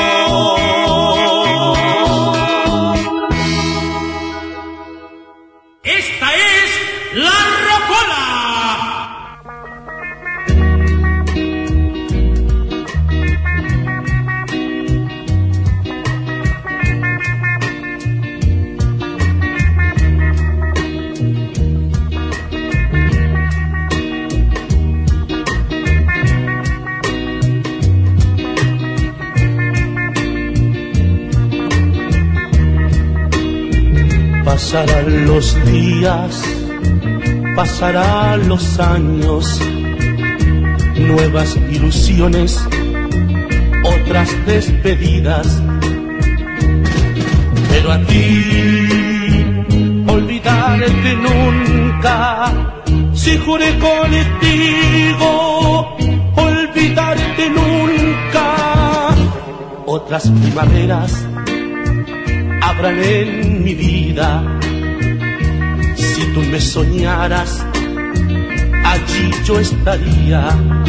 Esta es La Rocola. Pasarán los días, pasarán los años, nuevas ilusiones, otras despedidas. Pero a ti, olvidarte nunca, si juré contigo, olvidarte nunca. Otras primaveras habrán en mi vida. Si tú me soñaras, allí yo estaría.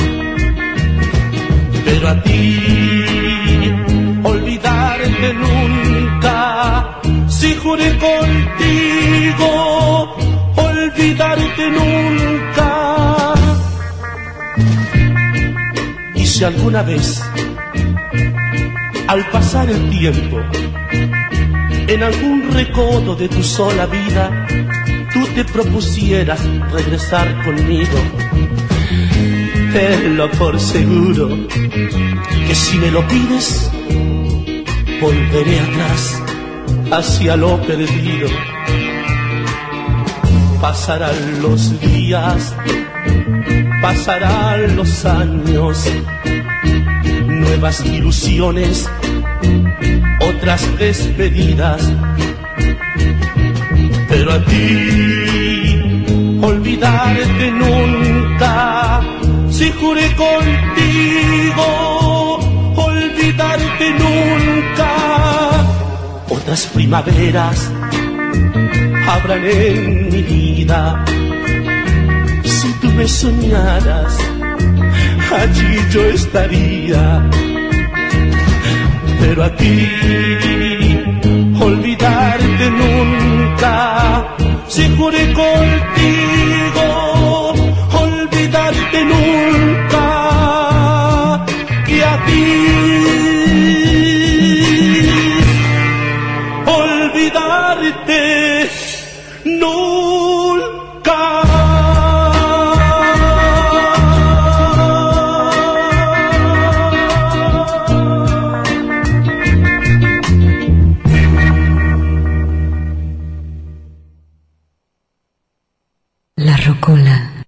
Pero a ti, olvidarte nunca, si juré contigo, olvidarte nunca. Y si alguna vez, al pasar el tiempo, en algún recodo de tu sola vida, tú te propusieras regresar conmigo, tenlo por seguro, que si me lo pides, volveré atrás, hacia lo perdido. Pasarán los días, pasarán los años, nuevas ilusiones, otras despedidas, pero a ti olvidarte nunca, si juré contigo olvidarte nunca. Otras primaveras habrán en mi vida, si tú me soñaras, allí yo estaría, pero a ti olvidarte nunca, si juré contigo olvidarte nunca, y a ti olvidarte nunca. La Rocola.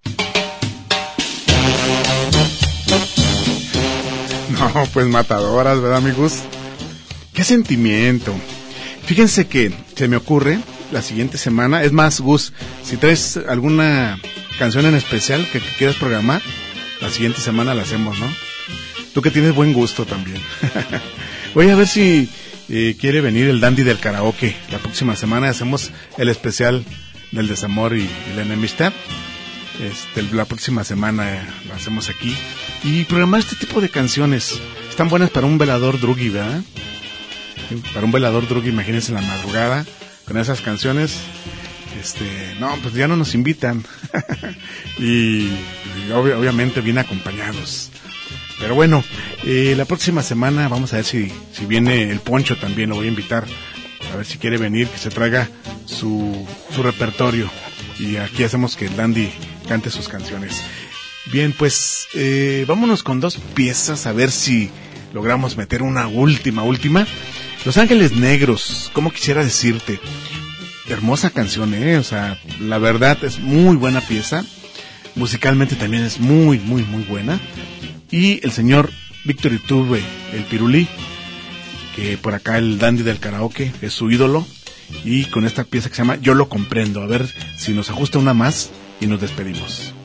No, pues matadoras, ¿verdad, amigos? Qué sentimiento. Fíjense que se me ocurre la siguiente semana, es más, Gus, si traes alguna canción en especial que quieras programar, la siguiente semana la hacemos, ¿no? Tú que tienes buen gusto también. Voy a ver si quiere venir el dandy del karaoke. La próxima semana hacemos el especial del desamor y la enemistad. La próxima semana lo hacemos aquí. Y programar este tipo de canciones. Están buenas para un velador druggy, ¿verdad? Para un velador druggy, imagínense en la madrugada con esas canciones. No, pues ya no nos invitan. y obviamente bien acompañados. Pero bueno, la próxima semana vamos a ver si viene el Poncho también, lo voy a invitar. A ver si quiere venir, que se traiga su repertorio. Y aquí hacemos que el dandy cante sus canciones. Bien, pues vámonos con dos piezas a ver si logramos meter una última. Los Ángeles Negros, ¿cómo quisiera decirte? Hermosa canción, o sea, la verdad es muy buena pieza. Musicalmente también es muy, muy, muy buena. Y el señor Víctor Iturbe, el Pirulí, que por acá el dandy del karaoke es su ídolo. Y con esta pieza que se llama Yo lo comprendo. A ver si nos ajusta una más y nos despedimos.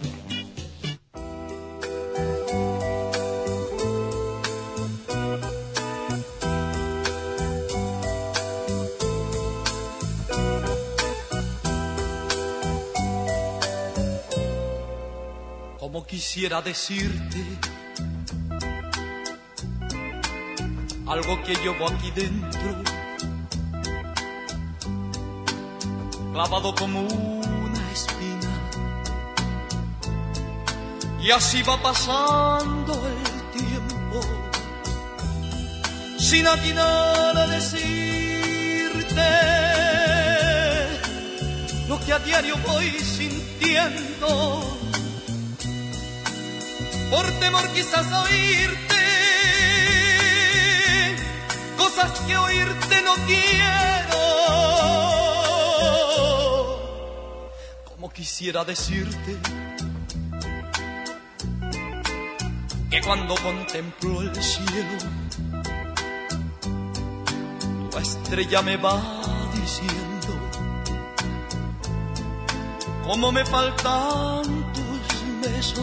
Como quisiera decirte algo que llevo aquí dentro, clavado como una espina, y así va pasando el tiempo sin atinar a decirte lo que a diario voy sintiendo, por temor quizás a oírte cosas que oírte no quiero. Como quisiera decirte que cuando contemplo el cielo, tu estrella me va diciendo cómo me faltan tus besos.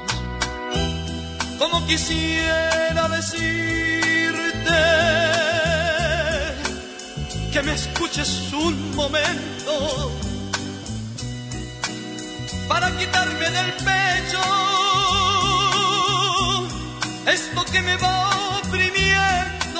Como quisiera decirte que me escuches un momento para quitarme del pecho esto que me va oprimiendo.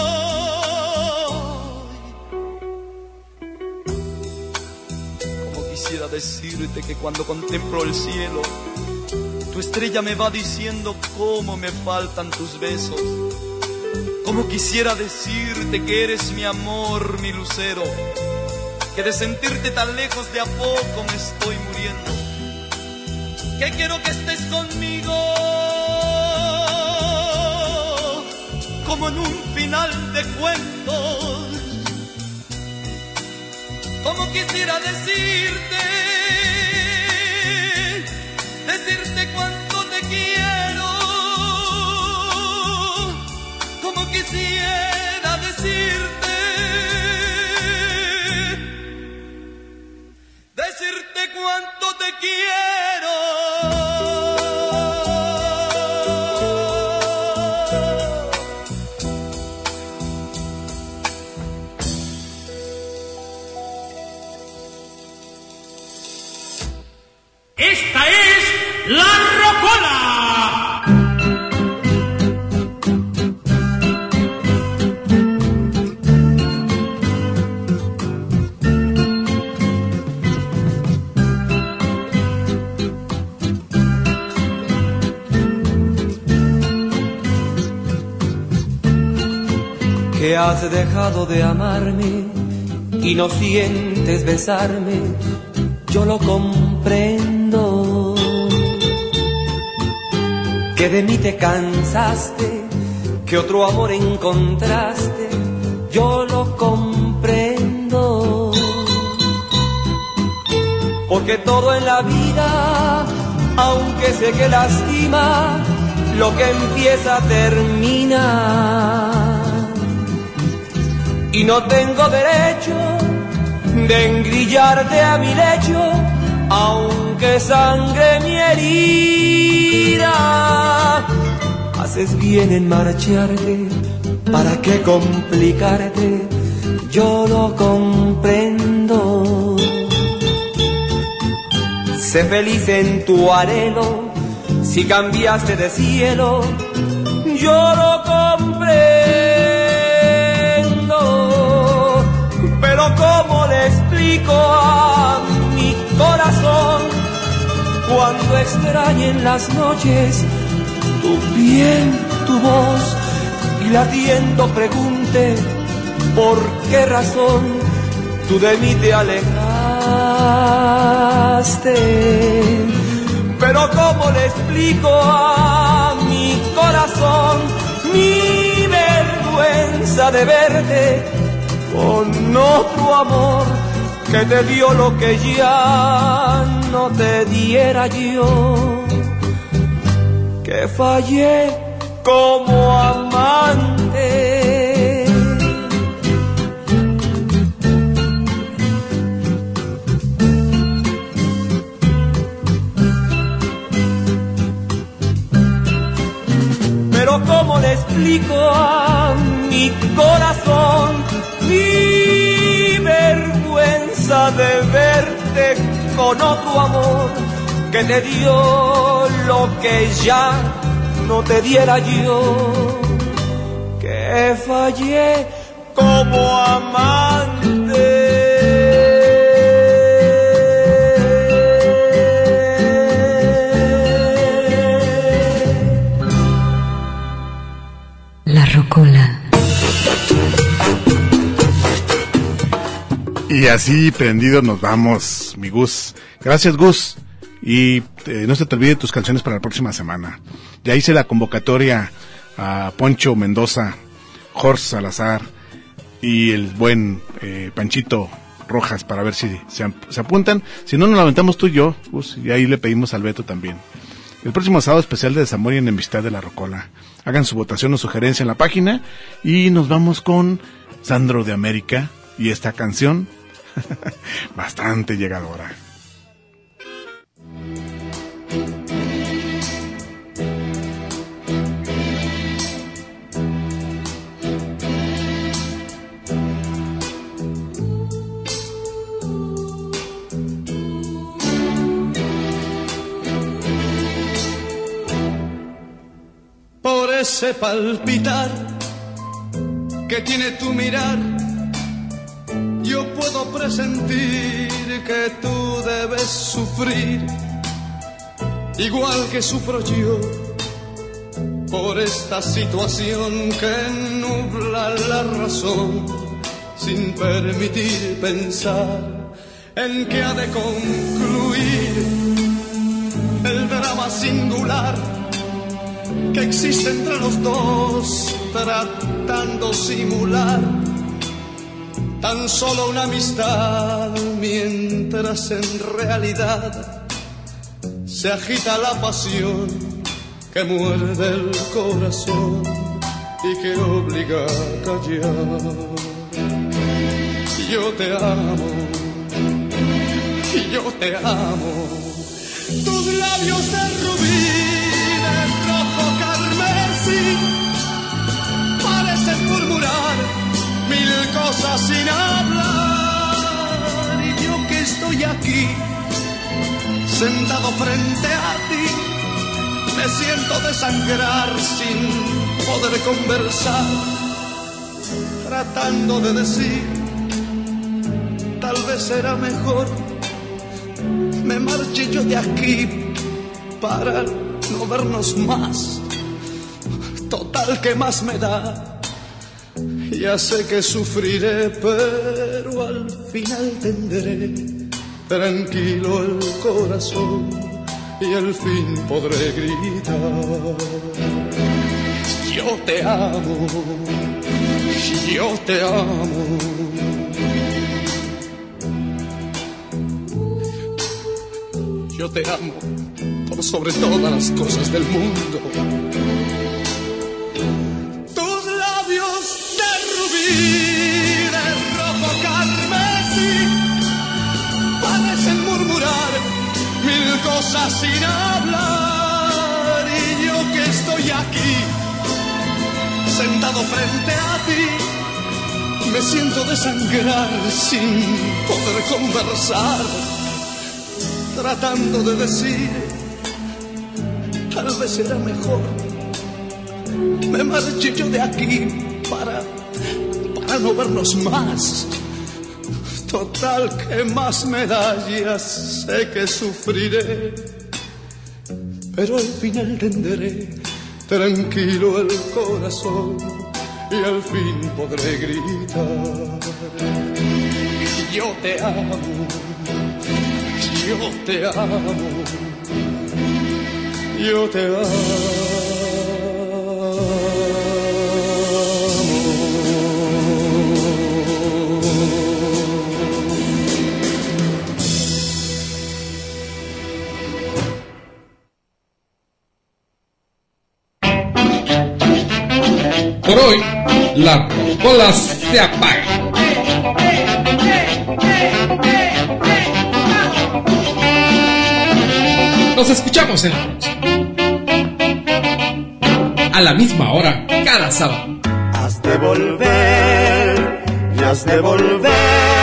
Como quisiera decirte que cuando contemplo el cielo, tu estrella me va diciendo cómo me faltan tus besos. Como quisiera decirte que eres mi amor, mi lucero, que de sentirte tan lejos de a poco me estoy muriendo, que quiero que estés conmigo como en un final de cuentos. Como quisiera decirte cuánto has dejado de amarme y no sientes besarme, yo lo comprendo. Que de mí te cansaste, que otro amor encontraste, yo lo comprendo. Porque todo en la vida, aunque sé que lastima, lo que empieza termina. Y no tengo derecho de engrillarte a mi lecho, aunque sangre mi herida. Haces bien en marcharte, ¿para qué complicarte? Yo lo comprendo. Sé feliz en tu anhelo, si cambiaste de cielo, yo lo comprendo. Pero ¿cómo le explico a mi corazón cuando extrañe en las noches tu piel, tu voz, y latiendo pregunte por qué razón tú de mí te alejaste? Pero ¿cómo le explico a mi corazón mi vergüenza de verte con otro amor que te dio lo que ya no te diera yo? Que fallé como amante. Pero ¿cómo le explico a mi corazón mi vergüenza de verte con otro amor que te dio lo que ya no te diera yo? Que fallé como amante. La Rocola. Y así prendidos nos vamos, mi Gus. Gracias, Gus. Y no se te olvide tus canciones para la próxima semana. Ya hice la convocatoria a Poncho Mendoza, Jorge Salazar y el buen Panchito Rojas para ver si se apuntan. Si no, nos la aventamos tú y yo, Gus, y ahí le pedimos al Beto también. El próximo sábado especial de Desamor y Enemistad de La Rocola. Hagan su votación o sugerencia en la página y nos vamos con Sandro de América y esta canción bastante llegadora. Por ese palpitar que tiene tu mirar, yo puedo presentir que tú debes sufrir, igual que sufro yo, por esta situación que nubla la razón, sin permitir pensar en que ha de concluir el drama singular que existe entre los dos, tratando simular tan solo una amistad, mientras en realidad se agita la pasión que muerde el corazón y que obliga a callar. Yo te amo, yo te amo, tus labios de rubí, rojo carmesí, parecen murmurar mil cosas sin hablar, y yo que estoy aquí, sentado frente a ti, me siento desangrar sin poder conversar, tratando de decir, tal vez será mejor me marche yo de aquí para no vernos más. Total, ¿qué más me da? Ya sé que sufriré, pero al final tendré tranquilo el corazón y al fin podré gritar: yo te amo, yo te amo. Yo te amo por sobre todas las cosas del mundo. Tus labios de rubí, de rojo carmesí, parecen murmurar mil cosas sin hablar. Y yo que estoy aquí, sentado frente a ti, me siento desangrar sin poder conversar, tratando de decir: tal vez será mejor me marche yo de aquí para no vernos más. Total, que más me da, ya sé que sufriré, pero al final tendré tranquilo el corazón y al fin podré gritar: yo te amo, yo te amo, yo te amo. Por hoy, la rocola se apaga. Nos escuchamos en la próxima. A la misma hora, cada sábado. Has de volver, y has de volver.